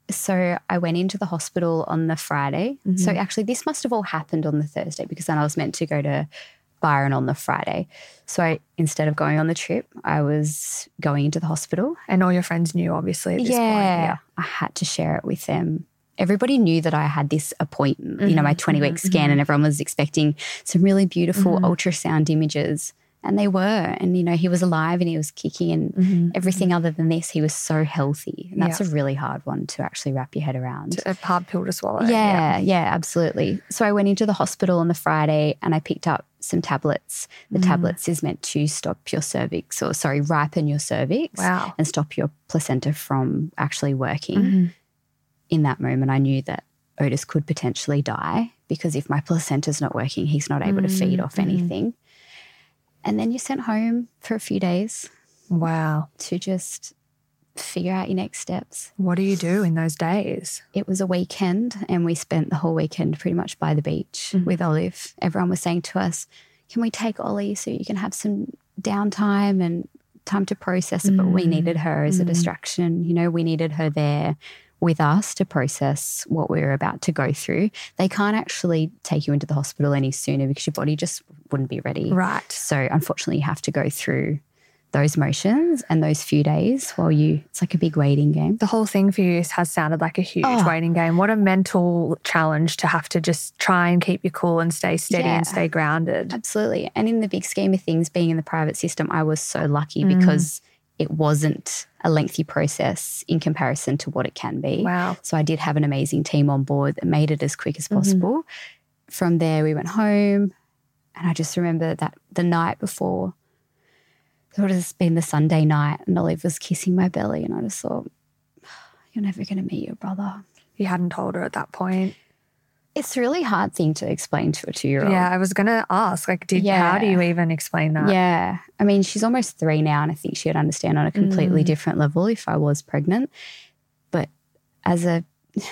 S2: So I went into the hospital on the Friday. So actually this must have all happened on the Thursday because then I was meant to go to Byron on the Friday. So instead of going on the trip, I was going into the hospital.
S1: And all your friends knew, obviously, at this point.
S2: Yeah. I had to share it with them. Everybody knew that I had this appointment, my 20-week scan, and everyone was expecting some really beautiful ultrasound images. And they were. And, he was alive and he was kicking and everything other than this, he was so healthy. And that's a really hard one to actually wrap your head around.
S1: A hard pill to swallow.
S2: Yeah, absolutely. So I went into the hospital on the Friday and I picked up some tablets. The tablets is meant to stop your cervix ripen your cervix and stop your placenta from actually working. In that moment, I knew that Otis could potentially die because if my placenta's not working, he's not able to feed off anything. And then you're sent home for a few days.
S1: Wow.
S2: To just figure out your next steps.
S1: What do you do in those days?
S2: It was a weekend and we spent the whole weekend pretty much by the beach with Olive. Everyone was saying to us, can we take Ollie so you can have some downtime and time to process it? But we needed her as a distraction. We needed her there with us to process what we were about to go through. They can't actually take you into the hospital any sooner because your body just wouldn't be ready.
S1: Right.
S2: So unfortunately you have to go through those motions and those few days while it's like a big waiting game.
S1: The whole thing for you has sounded like a huge waiting game. What a mental challenge to have to just try and keep your cool and stay steady and stay grounded.
S2: Absolutely. And in the big scheme of things, being in the private system, I was so lucky because it wasn't a lengthy process in comparison to what it can be.
S1: Wow.
S2: So I did have an amazing team on board that made it as quick as possible. From there, we went home and I just remember that the night before, it would have been the Sunday night and Olive was kissing my belly and I just thought, you're never going to meet your brother.
S1: You hadn't told her at that point?
S2: It's a really hard thing to explain to a 2-year-old.
S1: Yeah, I was going to ask, how do you even explain that?
S2: Yeah. I mean, she's almost 3 now and I think she would understand on a completely different level if I was pregnant. But as a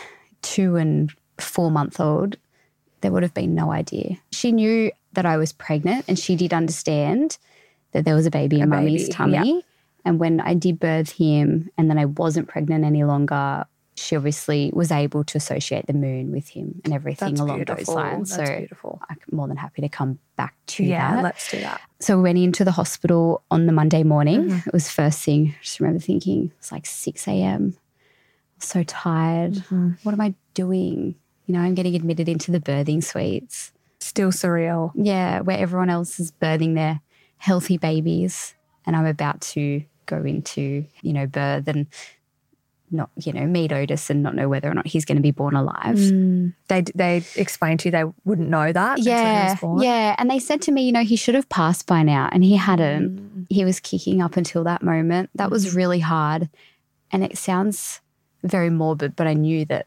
S2: 2 and 4-month-old, there would have been no idea. She knew that I was pregnant and she did understand that there was a baby in Mummy's tummy. Yeah. And when I did birth him and then I wasn't pregnant any longer, she obviously was able to associate the moon with him and everything along those lines.
S1: That's beautiful.
S2: I'm more than happy to come back to that.
S1: Yeah, let's do that.
S2: So we went into the hospital on the Monday morning. It was first thing. I just remember thinking, it's like 6 a.m. So tired. What am I doing? I'm getting admitted into the birthing suites.
S1: Still surreal.
S2: Yeah, where everyone else is birthing their healthy babies and I'm about to go into, birth and not, meet Otis and not know whether or not he's going to be born alive.
S1: They explained to you they wouldn't know that until he was born?
S2: Yeah. And they said to me, he should have passed by now and he hadn't. He was kicking up until that moment. That was really hard. And it sounds very morbid, but I knew that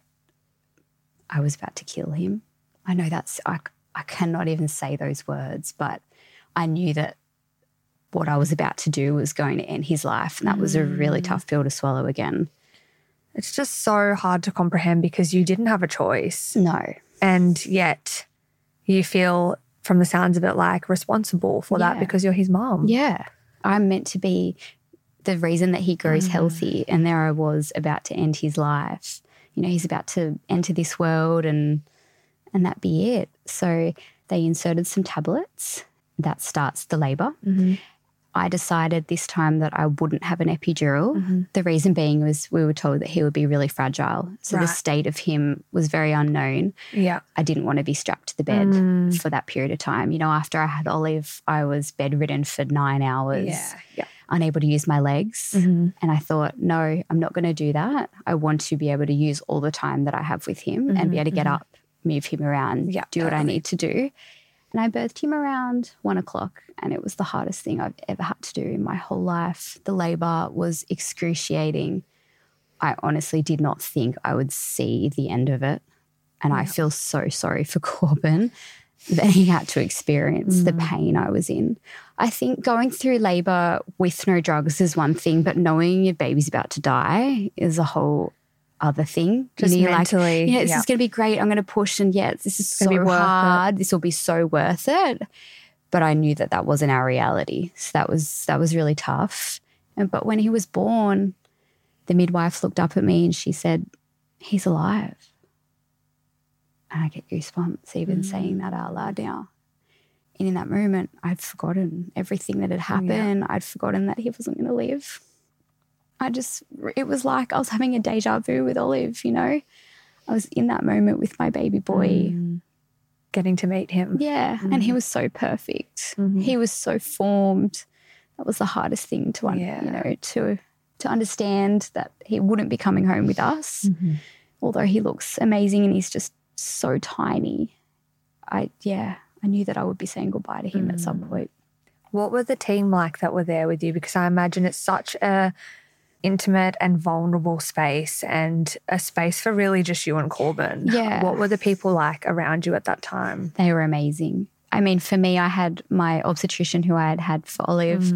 S2: I was about to kill him. I know I cannot even say those words, but I knew that what I was about to do was going to end his life. And that was a really tough pill to swallow again.
S1: It's just so hard to comprehend because you didn't have a choice.
S2: No.
S1: And yet you feel, from the sounds of it, like responsible for that because you're his mum.
S2: Yeah. I'm meant to be the reason that he grows healthy. And there I was about to end his life. He's about to enter this world and that be it. So they inserted some tablets. That starts the labour. I decided this time that I wouldn't have an epidural. The reason being was we were told that he would be really fragile. So the state of him was very unknown.
S1: Yeah.
S2: I didn't want to be strapped to the bed for that period of time. After I had Olive, I was bedridden for 9 hours, unable to use my legs. And I thought, no, I'm not going to do that. I want to be able to use all the time that I have with him and be able to get up, move him around, do what I need to do. And I birthed him around 1 o'clock and it was the hardest thing I've ever had to do in my whole life. The labour was excruciating. I honestly did not think I would see the end of it. And I feel so sorry for Corbin that he had to experience the pain I was in. I think going through labour with no drugs is one thing, but knowing your baby's about to die is a whole other thing.
S1: Just mentally.
S2: This is going to be great. I'm going to push and this is so hard. This will be so worth it. But I knew that wasn't our reality. So that was really tough. But when he was born, the midwife looked up at me and she said, he's alive. And I get goosebumps even saying that out loud now. And in that moment, I'd forgotten everything that had happened. Yeah. I'd forgotten that he wasn't going to live. It was like I was having a deja vu with Olive, you know. I was in that moment with my baby boy.
S1: Getting to meet him.
S2: Yeah, and he was so perfect. He was so formed. That was the hardest thing to understand, that he wouldn't be coming home with us, although he looks amazing and he's just so tiny. I knew that I would be saying goodbye to him at some point.
S1: What were the team like that were there with you? Because I imagine it's such a intimate and vulnerable space, and a space for really just you and Corbin.
S2: Yeah.
S1: What were the people like around you at that time?
S2: They were amazing. I mean, for me, I had my obstetrician who I had had for Olive.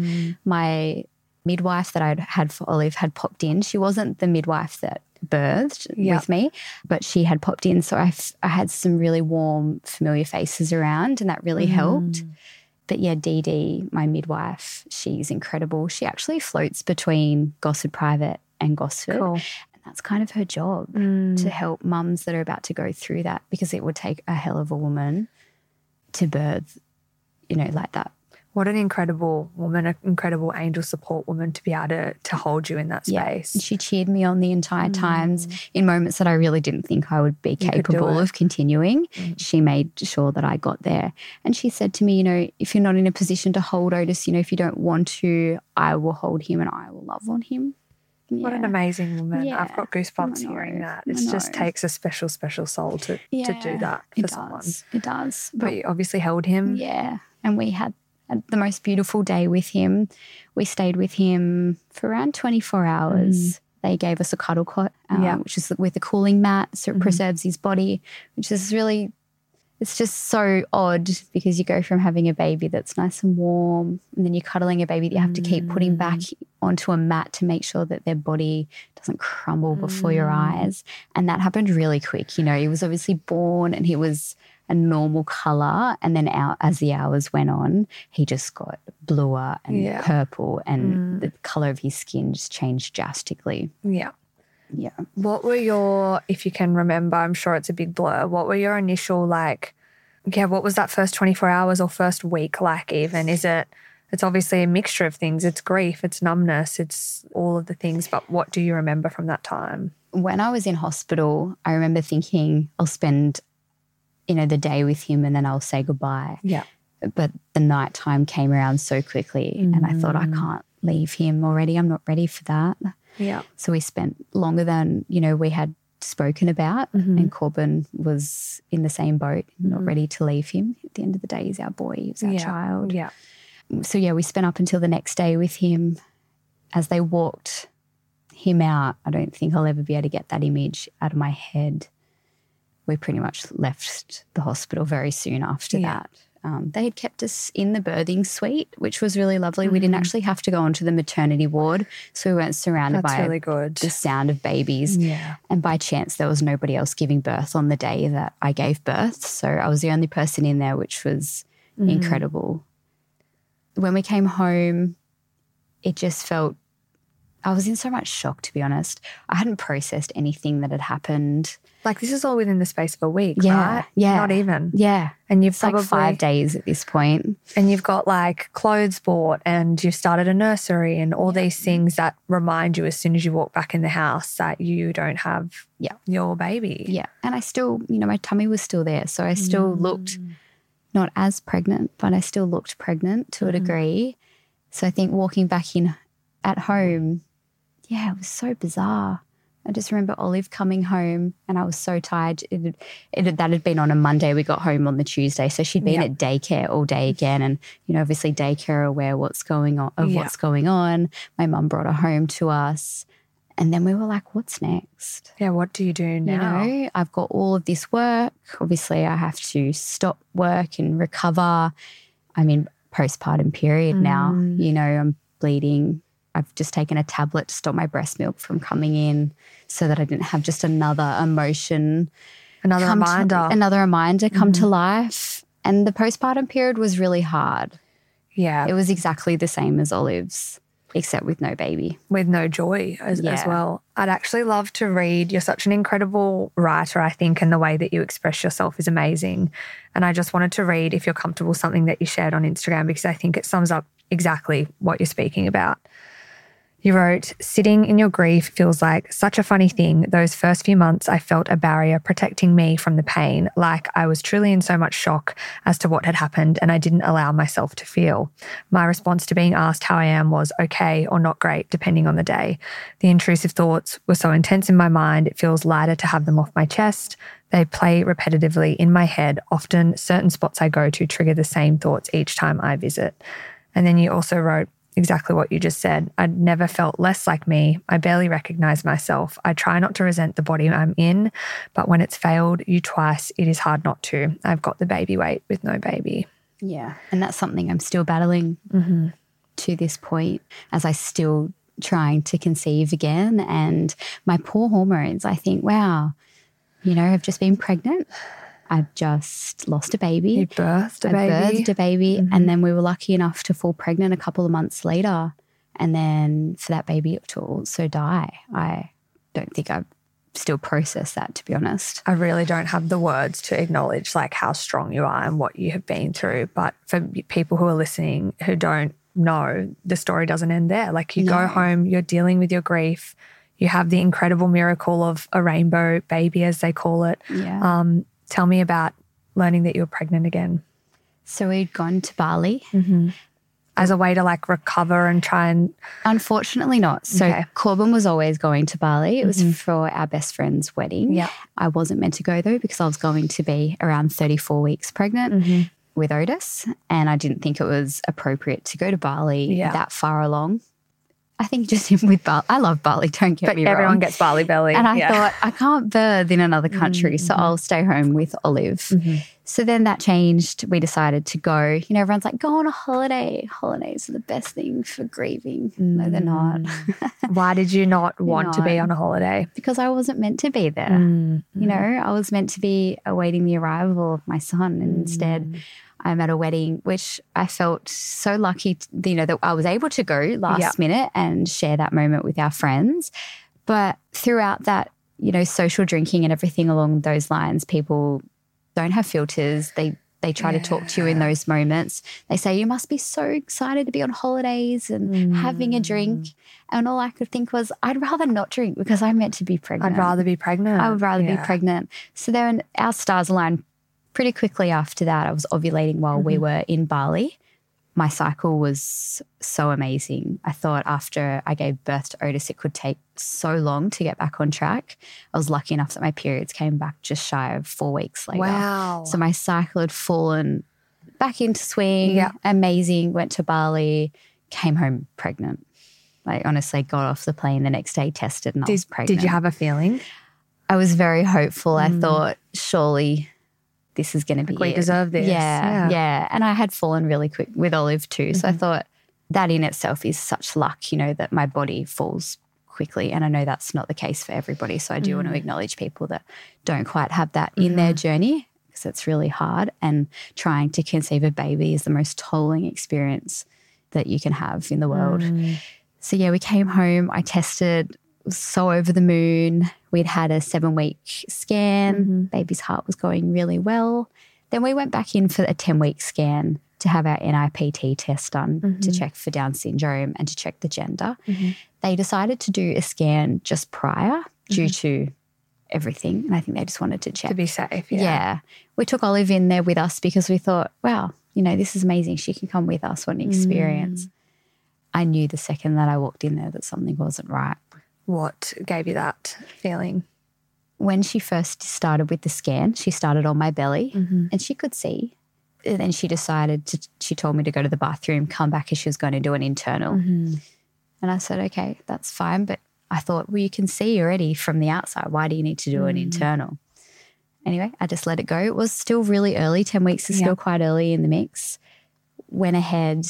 S2: My midwife that I'd had for Olive had popped in. She wasn't the midwife that birthed with me, but she had popped in. So I had some really warm, familiar faces around, and that really helped. But yeah, Dee Dee, my midwife, she's incredible. She actually floats between Gosford Private and Gosford.
S1: Cool.
S2: And that's kind of her job, to help mums that are about to go through that, because it would take a hell of a woman to birth, you know, like that.
S1: What an incredible woman, an incredible angel support woman to be able to hold you in that space.
S2: Yeah. She cheered me on the entire times in moments that I really didn't think I would be capable of continuing. She made sure that I got there. And she said to me, you know, if you're not in a position to hold Otis, you know, if you don't want to, I will hold him and I will love on him. Yeah.
S1: What an amazing woman. Yeah. I've got goosebumps hearing that. It just takes a special, special soul to do that for someone.
S2: It does.
S1: But you obviously held him.
S2: Yeah. And we had the most beautiful day with him. We stayed with him for around 24 hours. They gave us a cuddle cot, which is with a cooling mat, so it preserves his body, which is really, it's just so odd, because you go from having a baby that's nice and warm, and then you're cuddling a baby that you have to keep putting back onto a mat to make sure that their body doesn't crumble before your eyes. And that happened really quick. You know, he was obviously born and he was a normal colour, and then as the hours went on, he just got bluer and purple, and the colour of his skin just changed drastically.
S1: Yeah.
S2: Yeah.
S1: What were your, if you can remember, I'm sure it's a big blur, what were your initial what was that first 24 hours or first week like even? It's obviously a mixture of things. It's grief, it's numbness, it's all of the things, but what do you remember from that time?
S2: When I was in hospital, I remember thinking I'll spend the day with him and then I'll say goodbye.
S1: Yeah.
S2: But the night time came around so quickly and I thought, I can't leave him already. I'm not ready for that.
S1: Yeah.
S2: So we spent longer than, we had spoken about, and Corbin was in the same boat, not ready to leave him. At the end of the day, he's our boy, he's our child.
S1: Yeah.
S2: So we spent up until the next day with him. As they walked him out, I don't think I'll ever be able to get that image out of my head. We pretty much left the hospital very soon after that. They had kept us in the birthing suite, which was really lovely. We didn't actually have to go onto the maternity ward, so we weren't surrounded by
S1: really good.
S2: The sound of babies.
S1: Yeah.
S2: And by chance, there was nobody else giving birth on the day that I gave birth, so I was the only person in there, which was incredible. When we came home, it just felt, I was in so much shock, to be honest. I hadn't processed anything that had happened.
S1: Like, this is all within the space of a week,
S2: yeah,
S1: right?
S2: Yeah.
S1: Not even.
S2: Yeah.
S1: And you've
S2: it's probably like 5 days at this point.
S1: And you've got like clothes bought and you've started a nursery and all these things that remind you as soon as you walk back in the house that you don't have your baby.
S2: Yeah. And I still, my tummy was still there. So I still looked not as pregnant, but I still looked pregnant to a degree. So I think walking back in at home, it was so bizarre. I just remember Olive coming home and I was so tired. That had been on a Monday. We got home on the Tuesday. So she'd been at daycare all day again. And, obviously daycare are aware what's going on. My mum brought her home to us. And then we were like, what's next?
S1: Yeah, what do you do now?
S2: I've got all of this work. Obviously I have to stop work and recover. I'm in postpartum period now. I'm bleeding. I've just taken a tablet to stop my breast milk from coming in so that I didn't have just another emotion. Another reminder come to life. And the postpartum period was really hard.
S1: Yeah.
S2: It was exactly the same as Olive's. except with no baby.
S1: With no joy as well. I'd actually love to read. You're such an incredible writer, I think, and the way that you express yourself is amazing. And I just wanted to read, if you're comfortable, something that you shared on Instagram, because I think it sums up exactly what you're speaking about. You wrote, "Sitting in your grief feels like such a funny thing. Those first few months, I felt a barrier protecting me from the pain, like I was truly in so much shock as to what had happened and I didn't allow myself to feel. My response to being asked how I am was okay or not great, depending on the day. The intrusive thoughts were so intense in my mind, it feels lighter to have them off my chest. They play repetitively in my head. Often certain spots I go to trigger the same thoughts each time I visit." And then you also wrote, exactly what you just said. "I'd never felt less like me. I barely recognize myself. I try not to resent the body I'm in, but when it's failed you twice, it is hard not to. I've got the baby weight with no baby."
S2: Yeah. And that's something I'm still battling to this point, as I still trying to conceive again. And my poor hormones, I think, wow, I've just been pregnant. I've just lost a baby.
S1: You birthed a baby.
S2: I birthed a baby. And then we were lucky enough to fall pregnant a couple of months later. And then for that baby to also die, I don't think I've still processed that, to be honest.
S1: I really don't have the words to acknowledge like how strong you are and what you have been through. But for people who are listening who don't know, the story doesn't end there. Like you go home, you're dealing with your grief. You have the incredible miracle of a rainbow baby, as they call it.
S2: Yeah.
S1: Tell me about learning that you were pregnant again.
S2: So we'd gone to Bali.
S1: As a way to like recover and try and...
S2: Unfortunately not. So Corbin was always going to Bali. It was for our best friend's wedding.
S1: Yeah.
S2: I wasn't meant to go though, because I was going to be around 34 weeks pregnant with Otis, and I didn't think it was appropriate to go to Bali that far along. I think just with Bali, I love Bali, don't get me wrong.
S1: But everyone gets Bali belly.
S2: And I thought, I can't birth in another country, so I'll stay home with Olive. So then that changed. We decided to go. Everyone's like, go on a holiday. Holidays are the best thing for grieving. No, they're not.
S1: Why did you not want to be on a holiday?
S2: Because I wasn't meant to be there. I was meant to be awaiting the arrival of my son, and instead I'm at a wedding, which I felt so lucky, that I was able to go last minute and share that moment with our friends. But throughout that, social drinking and everything along those lines, people don't have filters. They try to talk to you in those moments. They say, you must be so excited to be on holidays and having a drink. And all I could think was, I'd rather not drink because I'm meant to be pregnant.
S1: I'd rather be pregnant.
S2: I would rather be pregnant. So then our stars aligned pretty quickly after that. I was ovulating while we were in Bali. My cycle was so amazing. I thought after I gave birth to Otis, it could take so long to get back on track. I was lucky enough that my periods came back just shy of 4 weeks later.
S1: Wow.
S2: So my cycle had fallen back into swing.
S1: Yeah.
S2: Amazing. Went to Bali, came home pregnant. I honestly got off the plane the next day, tested, and I was pregnant.
S1: Did you have a feeling?
S2: I was very hopeful. I thought, surely this is going to be
S1: we deserve this.
S2: Yeah. And I had fallen really quick with Olive too. So I thought that in itself is such luck, that my body falls quickly. And I know that's not the case for everybody. So I do want to acknowledge people that don't quite have that in their journey, because it's really hard. And trying to conceive a baby is the most tolling experience that you can have in the world. So we came home. I tested, was so over the moon. We'd had a 7-week scan. Baby's heart was going really well. Then we went back in for a 10-week scan to have our NIPT test done to check for Down syndrome and to check the gender. They decided to do a scan just prior due to everything. And I think they just wanted to check.
S1: To be safe,
S2: yeah. We took Olive in there with us because we thought, wow, this is amazing. She can come with us. What an experience. I knew the second that I walked in there that something wasn't right.
S1: What gave you that feeling?
S2: When she first started with the scan, she started on my belly and she could see. And then she told me to go to the bathroom, come back as she was going to do an internal. And I said, okay, that's fine. But I thought, well, you can see already from the outside. Why do you need to do an internal? Anyway, I just let it go. It was still really early. 10 weeks is still quite early in the mix. Went ahead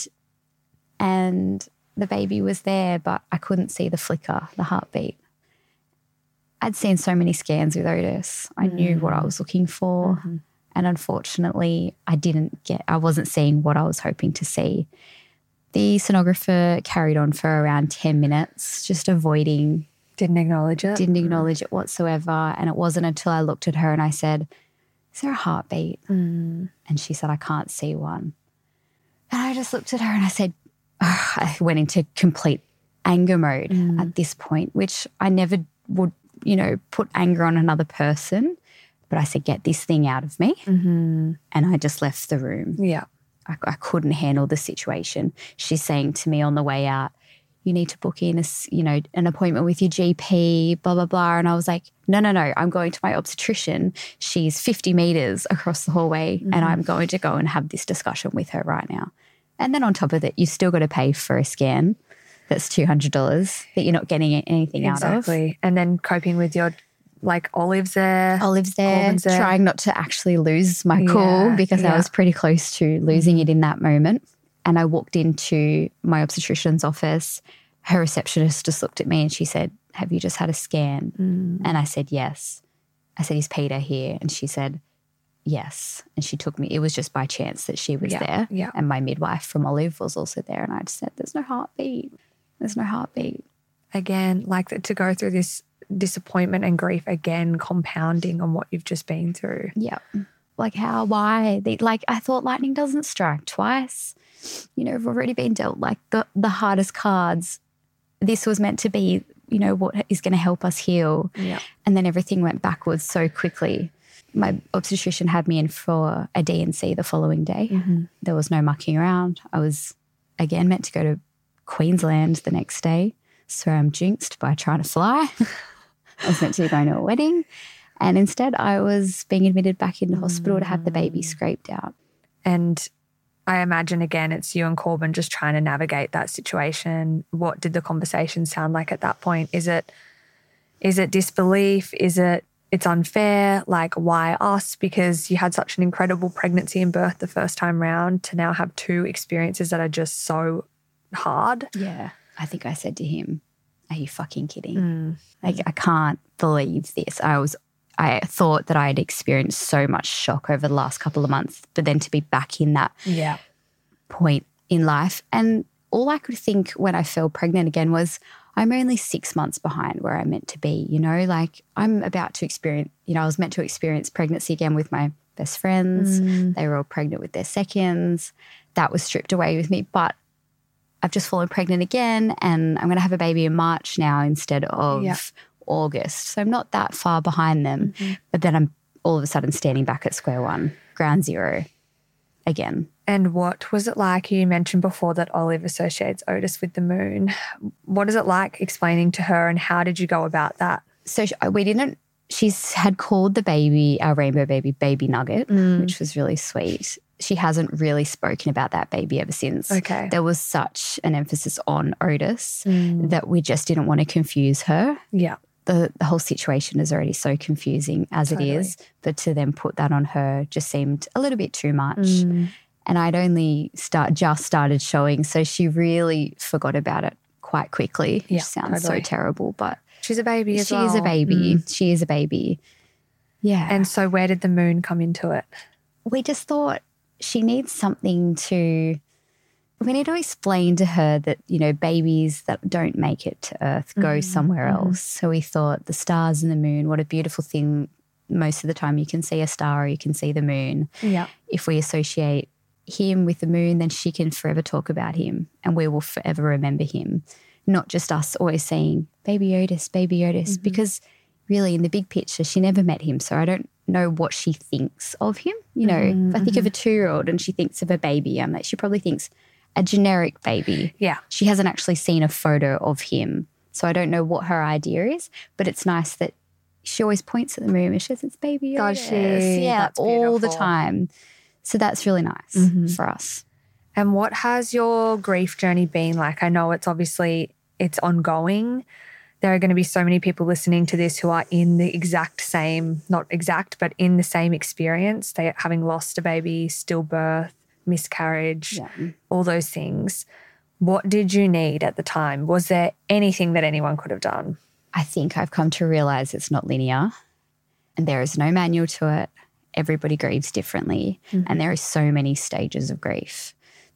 S2: and the baby was there, but I couldn't see the flicker, the heartbeat. I'd seen so many scans with Otis. I knew what I was looking for. And unfortunately, I wasn't seeing what I was hoping to see. The sonographer carried on for around 10 minutes, just avoiding.
S1: Didn't acknowledge it?
S2: Didn't acknowledge it whatsoever. And it wasn't until I looked at her and I said, is there a heartbeat? And she said, I can't see one. And I just looked at her and I said, I went into complete anger mode at this point, which I never would, put anger on another person. But I said, get this thing out of me. And I just left the room.
S1: Yeah.
S2: I couldn't handle the situation. She's saying to me on the way out, you need to book in an appointment with your GP, blah, blah, blah. And I was like, no, I'm going to my obstetrician. She's 50 meters across the hallway and I'm going to go and have this discussion with her right now. And then on top of that, you've still got to pay for a scan. That's $200 that you're not getting anything out of.
S1: Exactly. And then coping with your, Olive's there.
S2: Trying not to actually lose my cool because I was pretty close to losing it in that moment. And I walked into my obstetrician's office. Her receptionist just looked at me and she said, have you just had a scan? And I said, yes. I said, is Peter here? And she said, yes. And she took me. It was just by chance that she was there.
S1: Yeah.
S2: And my midwife from Olive was also there. And I just said, there's no heartbeat. There's no heartbeat.
S1: Again, to go through this disappointment and grief again, compounding on what you've just been through.
S2: Yeah. How, why? I thought lightning doesn't strike twice. We've already been dealt the hardest cards. This was meant to be, what is going to help us heal.
S1: Yeah.
S2: And then everything went backwards so quickly. My obstetrician had me in for a D&C the following day. There was no mucking around. I was, again, meant to go to Queensland the next day. So I'm jinxed by trying to fly. I was meant to be going to a wedding. And instead I was being admitted back into hospital to have the baby scraped out.
S1: And I imagine, again, it's you and Corbin just trying to navigate that situation. What did the conversation sound like at that point? Is it disbelief? Is it's unfair? Why us? Because you had such an incredible pregnancy and birth the first time round to now have two experiences that are just so hard.
S2: Yeah. I think I said to him, are you fucking kidding? I can't believe this. I thought that I had experienced so much shock over the last couple of months, but then to be back in that point in life. And all I could think when I fell pregnant again was, I'm only 6 months behind where I'm meant to be, I'm about to experience, I was meant to experience pregnancy again with my best friends. They were all pregnant with their seconds. That was stripped away with me. But I've just fallen pregnant again and I'm going to have a baby in March now instead of August. So I'm not that far behind them. But then I'm all of a sudden standing back at square one, ground zero again.
S1: And what was it like? You mentioned before that Olive associates Otis with the moon. What is it like explaining to her and how did you go about that?
S2: So she's had called the baby, our rainbow baby Nugget, which was really sweet. She hasn't really spoken about that baby ever since.
S1: Okay.
S2: There was such an emphasis on Otis that we just didn't want to confuse her.
S1: Yeah.
S2: The whole situation is already so confusing as it is, but to then put that on her just seemed a little bit too much. And I'd only just started showing, so she really forgot about it quite quickly.
S1: Yeah,
S2: which sounds so terrible, but
S1: she's a baby as well.
S2: She is a baby. She is a baby. Yeah.
S1: And so where did the moon come into it?
S2: We just thought she needs something we need to explain to her that, babies that don't make it to Earth go somewhere else. So we thought the stars and the moon, what a beautiful thing. Most of the time you can see a star or you can see the moon.
S1: Yeah.
S2: If we associate him with the moon, then she can forever talk about him and we will forever remember him. Not just us always saying, baby Otis, because really in the big picture, she never met him. So I don't know what she thinks of him. If I think of a 2-year-old and she thinks of a baby, I'm like, she probably thinks a generic baby.
S1: Yeah.
S2: She hasn't actually seen a photo of him. So I don't know what her idea is, but it's nice that she always points at the moon and she says, it's baby Otis.
S1: Does she?
S2: Yeah,
S1: That's
S2: all
S1: beautiful.
S2: the time. So that's really nice for us.
S1: And what has your grief journey been like? I know it's ongoing. There are going to be so many people listening to this who are in the exact same, not exact, but in the same experience. They having lost a baby, stillbirth, miscarriage, all those things. What did you need at the time? Was there anything that anyone could have done?
S2: I think I've come to realise it's not linear and there is no manual to it. Everybody grieves differently and there are so many stages of grief.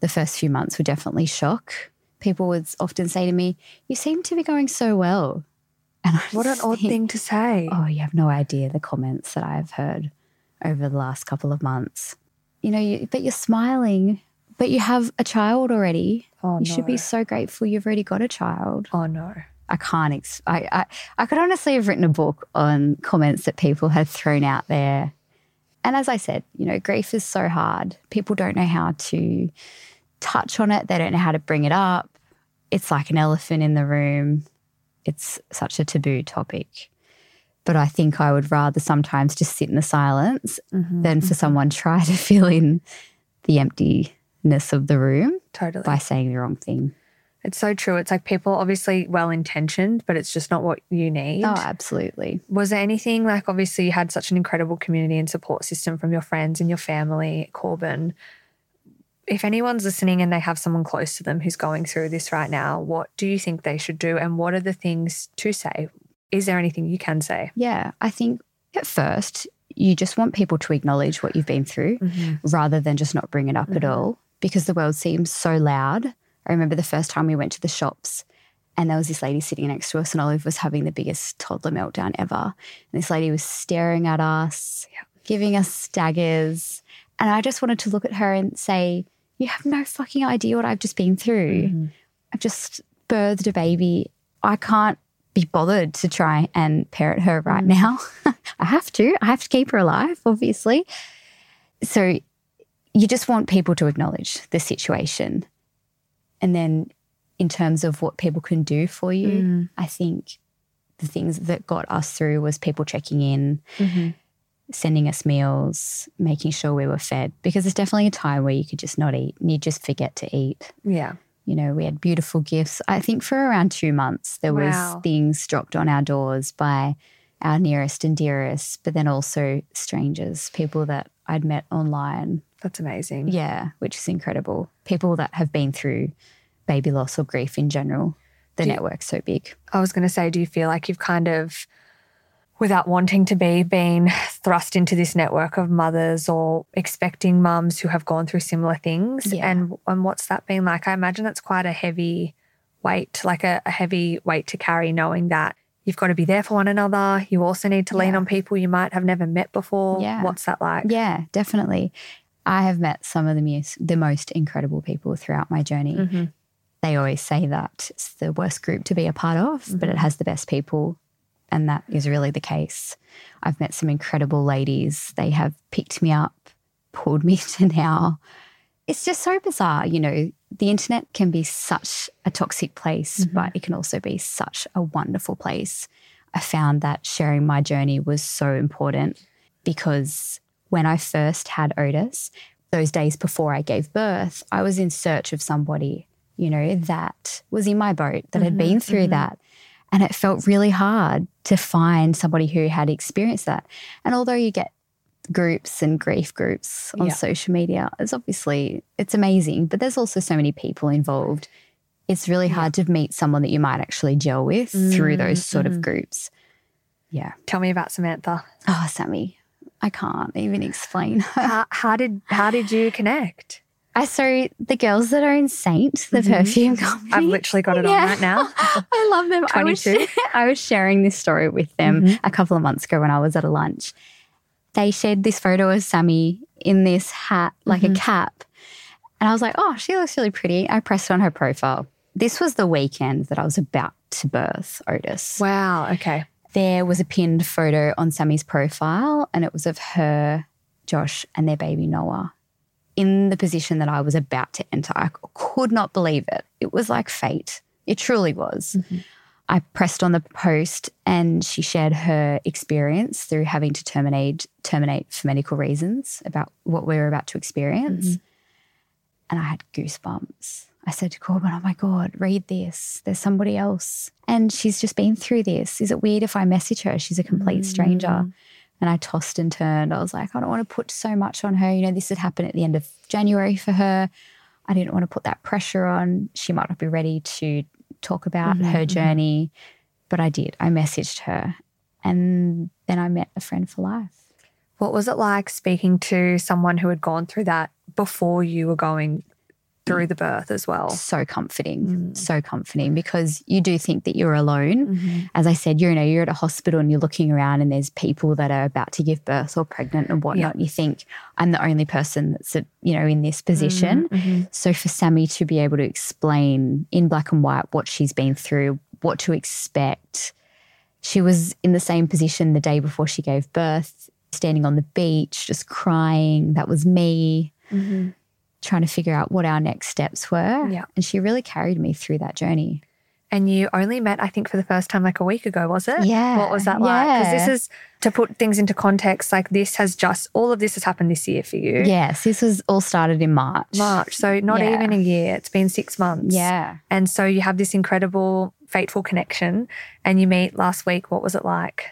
S2: the first few months were definitely shock. People would often say to me, "You seem to be going so well." And
S1: What an odd thing to say.
S2: Oh, you have no idea the comments that I've heard over the last couple of months. But you're smiling, but you have a child already.
S1: Oh,
S2: you should be so grateful you've already got a child.
S1: Oh, no.
S2: I can't. I could honestly have written a book on comments that people have thrown out there. And as I said, grief is so hard. People don't know how to touch on it. They don't know how to bring it up. It's like an elephant in the room. It's such a taboo topic. But I think I would rather sometimes just sit in the silence than for someone try to fill in the emptiness of the room by saying the wrong thing.
S1: It's so true. It's like people obviously well-intentioned, but it's just not what you need.
S2: Oh, absolutely.
S1: Was there anything, like obviously you had such an incredible community and support system from your friends and your family, Corbin. If anyone's listening and they have someone close to them who's going through this right now, what do you think they should do and what are the things to say? Is there anything you can say?
S2: Yeah, I think at first you just want people to acknowledge what you've been through rather than just not bring it up at all, because the world seems so loud. I remember the first time we went to the shops and there was this lady sitting next to us and Olive was having the biggest toddler meltdown ever. And this lady was staring at us, giving us staggers. And I just wanted to look at her and say, you have no fucking idea what I've just been through. I've just birthed a baby. I can't be bothered to try and parent her right now. I have to keep her alive, obviously. So you just want people to acknowledge the situation. And then in terms of what people can do for you, I think the things that got us through was people checking in, sending us meals, making sure we were fed, because there's definitely a time where you could just not eat and you just forget to eat.
S1: Yeah.
S2: We had beautiful gifts. I think for around 2 months there was things dropped on our doors by our nearest and dearest, but then also strangers, people that I'd met online.
S1: That's amazing.
S2: Yeah, which is incredible. People that have been through baby loss or grief in general. The network's so big.
S1: I was going to say, do you feel like you've kind of, without wanting to be, been thrust into this network of mothers or expecting mums who have gone through similar things?
S2: Yeah.
S1: And what's that been like? I imagine that's quite a heavy weight, like a heavy weight to carry, knowing that you've got to be there for one another. You also need to lean on people you might have never met before.
S2: Yeah.
S1: What's that like?
S2: Yeah, definitely. I have met some of the most incredible people throughout my journey. They always say that it's the worst group to be a part of, but it has the best people, and that is really the case. I've met some incredible ladies. They have picked me up, pulled me to now. It's just so bizarre. The internet can be such a toxic place, but it can also be such a wonderful place. I found that sharing my journey was so important because when I first had Otis, those days before I gave birth, I was in search of somebody, that was in my boat, that had been through that. And it felt really hard to find somebody who had experienced that. And although you get groups and grief groups on social media, it's amazing, but there's also so many people involved. It's really hard to meet someone that you might actually gel with through those sort of groups. Yeah.
S1: Tell me about Samantha.
S2: Oh, Sammy. I can't even explain her.
S1: How did you connect?
S2: I saw the girls that are in Saint, the perfume company.
S1: I've literally got it on right now.
S2: I love them.
S1: 22.
S2: I was sharing this story with them a couple of months ago when I was at a lunch. They shared this photo of Sammy in this hat, like a cap. And I was like, oh, she looks really pretty. I pressed on her profile. This was the weekend that I was about to birth Otis.
S1: Wow, okay.
S2: There was a pinned photo on Sammy's profile and it was of her, Josh, and their baby Noah in the position that I was about to enter. I could not believe it. It was like fate. It truly was. I pressed on the post and she shared her experience through having to terminate for medical reasons about what we were about to experience. And I had goosebumps. I said to Corbin, oh my God, read this. There's somebody else. And she's just been through this. Is it weird if I message her? She's a complete stranger. And I tossed and turned. I was like, I don't want to put so much on her. This had happened at the end of January for her. I didn't want to put that pressure on. She might not be ready to talk about her journey. But I did. I messaged her. And then I met a friend for life.
S1: What was it like speaking to someone who had gone through that before you were going through the birth as well.
S2: So comforting, so comforting, because you do think that you're alone. As I said, you're at a hospital and you're looking around and there's people that are about to give birth or pregnant and whatnot. You think, I'm the only person that's, in this position. So for Sammy to be able to explain in black and white what she's been through, what to expect. She was in the same position the day before she gave birth, standing on the beach, just crying. That was me. Trying to figure out what our next steps were.
S1: Yeah.
S2: And she really carried me through that journey.
S1: And you only met, I think, for the first time like a week ago, was it?
S2: Yeah.
S1: What was that like? Because this is, to put things into context, like all of this has happened this year for you.
S2: Yes, this was all started in March.
S1: So not even a year. It's been 6 months.
S2: Yeah.
S1: And so you have this incredible, fateful connection and you meet last week. What was it like?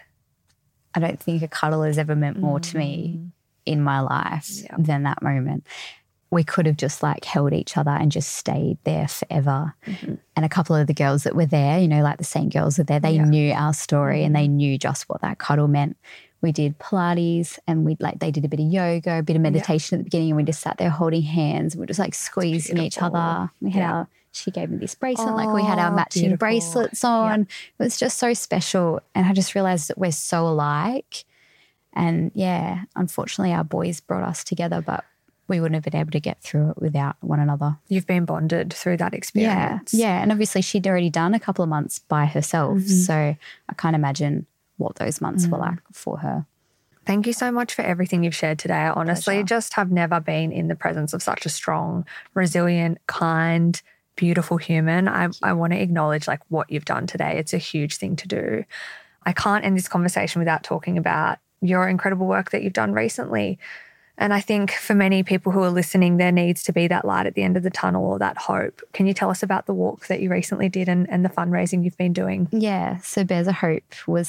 S2: I don't think a cuddle has ever meant more to me in my life than that moment. We could have just held each other and just stayed there forever. And a couple of the girls that were there, like the same girls were there, they knew our story and they knew just what that cuddle meant. We did Pilates and they did a bit of yoga, a bit of meditation at the beginning, and we just sat there holding hands. We were just squeezing each other. We had she gave me this bracelet, we had our matching bracelets on. It was just so special. And I just realized that we're so alike. And unfortunately our boys brought us together, but we wouldn't have been able to get through it without one another.
S1: You've been bonded through that experience.
S2: Yeah. And obviously she'd already done a couple of months by herself. So I can't imagine what those months were like for her.
S1: Thank you so much for everything you've shared today. I honestly just have never been in the presence of such a strong, resilient, kind, beautiful human. I want to acknowledge what you've done today. It's a huge thing to do. I can't end this conversation without talking about your incredible work that you've done recently. And I think for many people who are listening, there needs to be that light at the end of the tunnel or that hope. Can you tell us about the walk that you recently did and the fundraising you've been doing?
S2: Yeah, so Bears of Hope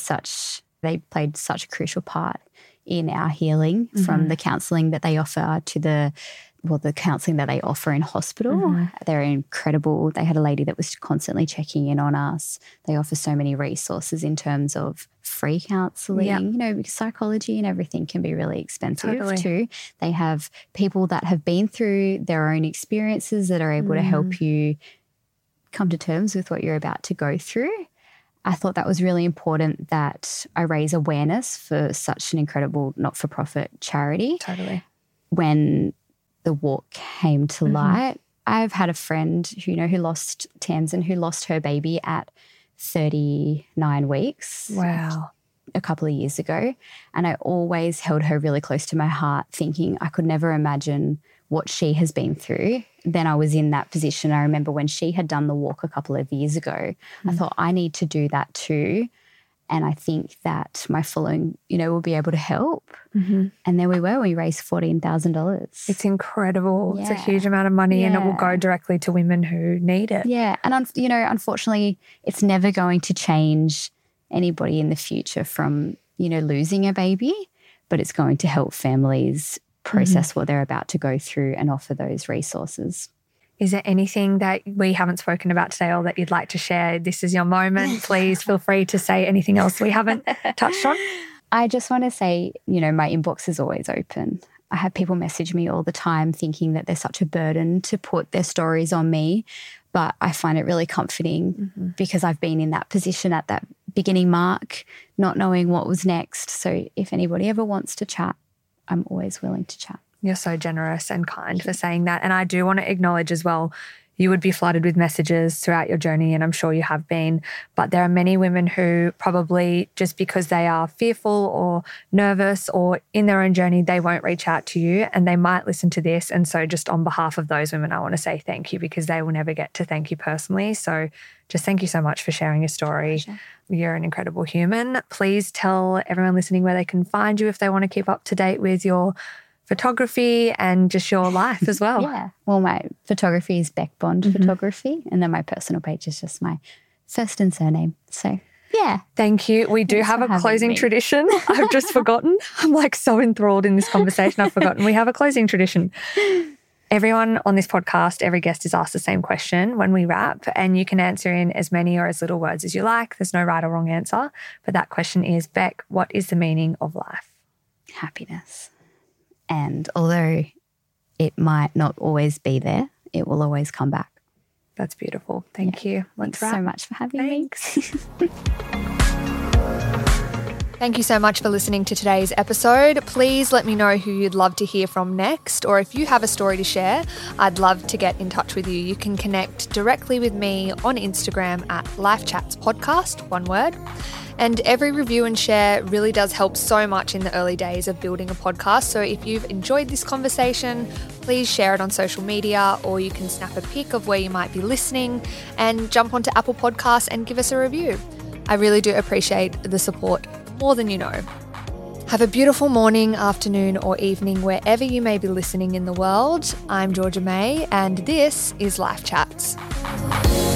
S2: they played such a crucial part in our healing, from the counselling that they offer to the counselling that they offer in hospital. They're incredible. They had a lady that was constantly checking in on us. They offer so many resources in terms of free counselling, because psychology and everything can be really expensive too. They have people that have been through their own experiences that are able to help you come to terms with what you're about to go through. I thought that was really important that I raise awareness for such an incredible not-for-profit charity.
S1: Totally.
S2: When the walk came to light, I've had a friend who lost Tamsin, who lost her baby at 39 weeks.
S1: Wow.
S2: A couple of years ago. And I always held her really close to my heart, thinking I could never imagine what she has been through. Then I was in that position. I remember when she had done the walk a couple of years ago, I thought I need to do that too. And I think that my following, will be able to help. And there we were. We raised $14,000.
S1: It's incredible. Yeah. It's a huge amount of money and it will go directly to women who need it.
S2: Yeah. And, unfortunately, it's never going to change anybody in the future from, losing a baby, but it's going to help families process what they're about to go through and offer those resources.
S1: Is there anything that we haven't spoken about today or that you'd like to share? This is your moment. Please feel free to say anything else we haven't touched on.
S2: I just want to say, my inbox is always open. I have people message me all the time thinking that they're such a burden to put their stories on me, but I find it really comforting because I've been in that position at that beginning mark, not knowing what was next. So if anybody ever wants to chat, I'm always willing to chat.
S1: You're so generous and kind for saying that. And I do want to acknowledge as well, you would be flooded with messages throughout your journey, and I'm sure you have been. But there are many women who probably, just because they are fearful or nervous or in their own journey, they won't reach out to you and they might listen to this. And so just on behalf of those women, I want to say thank you, because they will never get to thank you personally. So just thank you so much for sharing your story. Pleasure. You're an incredible human. Please tell everyone listening where they can find you if they want to keep up to date with your photography and just your life as well.
S2: Yeah. Well, my photography is Beck Bond Photography, and then my personal page is just my first and surname. So, yeah.
S1: Thank you. We do have a closing tradition. I've just forgotten. I'm so enthralled in this conversation. I've forgotten. We have a closing tradition. Everyone on this podcast, every guest is asked the same question when we wrap, and you can answer in as many or as little words as you like. There's no right or wrong answer. But that question is, Beck, what is the meaning of life?
S2: Happiness. And although it might not always be there it will always come back.
S1: That's beautiful. Thank you.
S2: Thanks so much for having me.
S1: Thank you so much for listening to today's episode. Please let me know who you'd love to hear from next, or if you have a story to share, I'd love to get in touch with you. You can connect directly with me on Instagram at Life Chats Podcast, one word. And every review and share really does help so much in the early days of building a podcast. So if you've enjoyed this conversation, please share it on social media, or you can snap a pic of where you might be listening and jump onto Apple Podcasts and give us a review. I really do appreciate the support more than you know. Have a beautiful morning, afternoon, or evening wherever you may be listening in the world. I'm Georgia May, and this is Life Chats.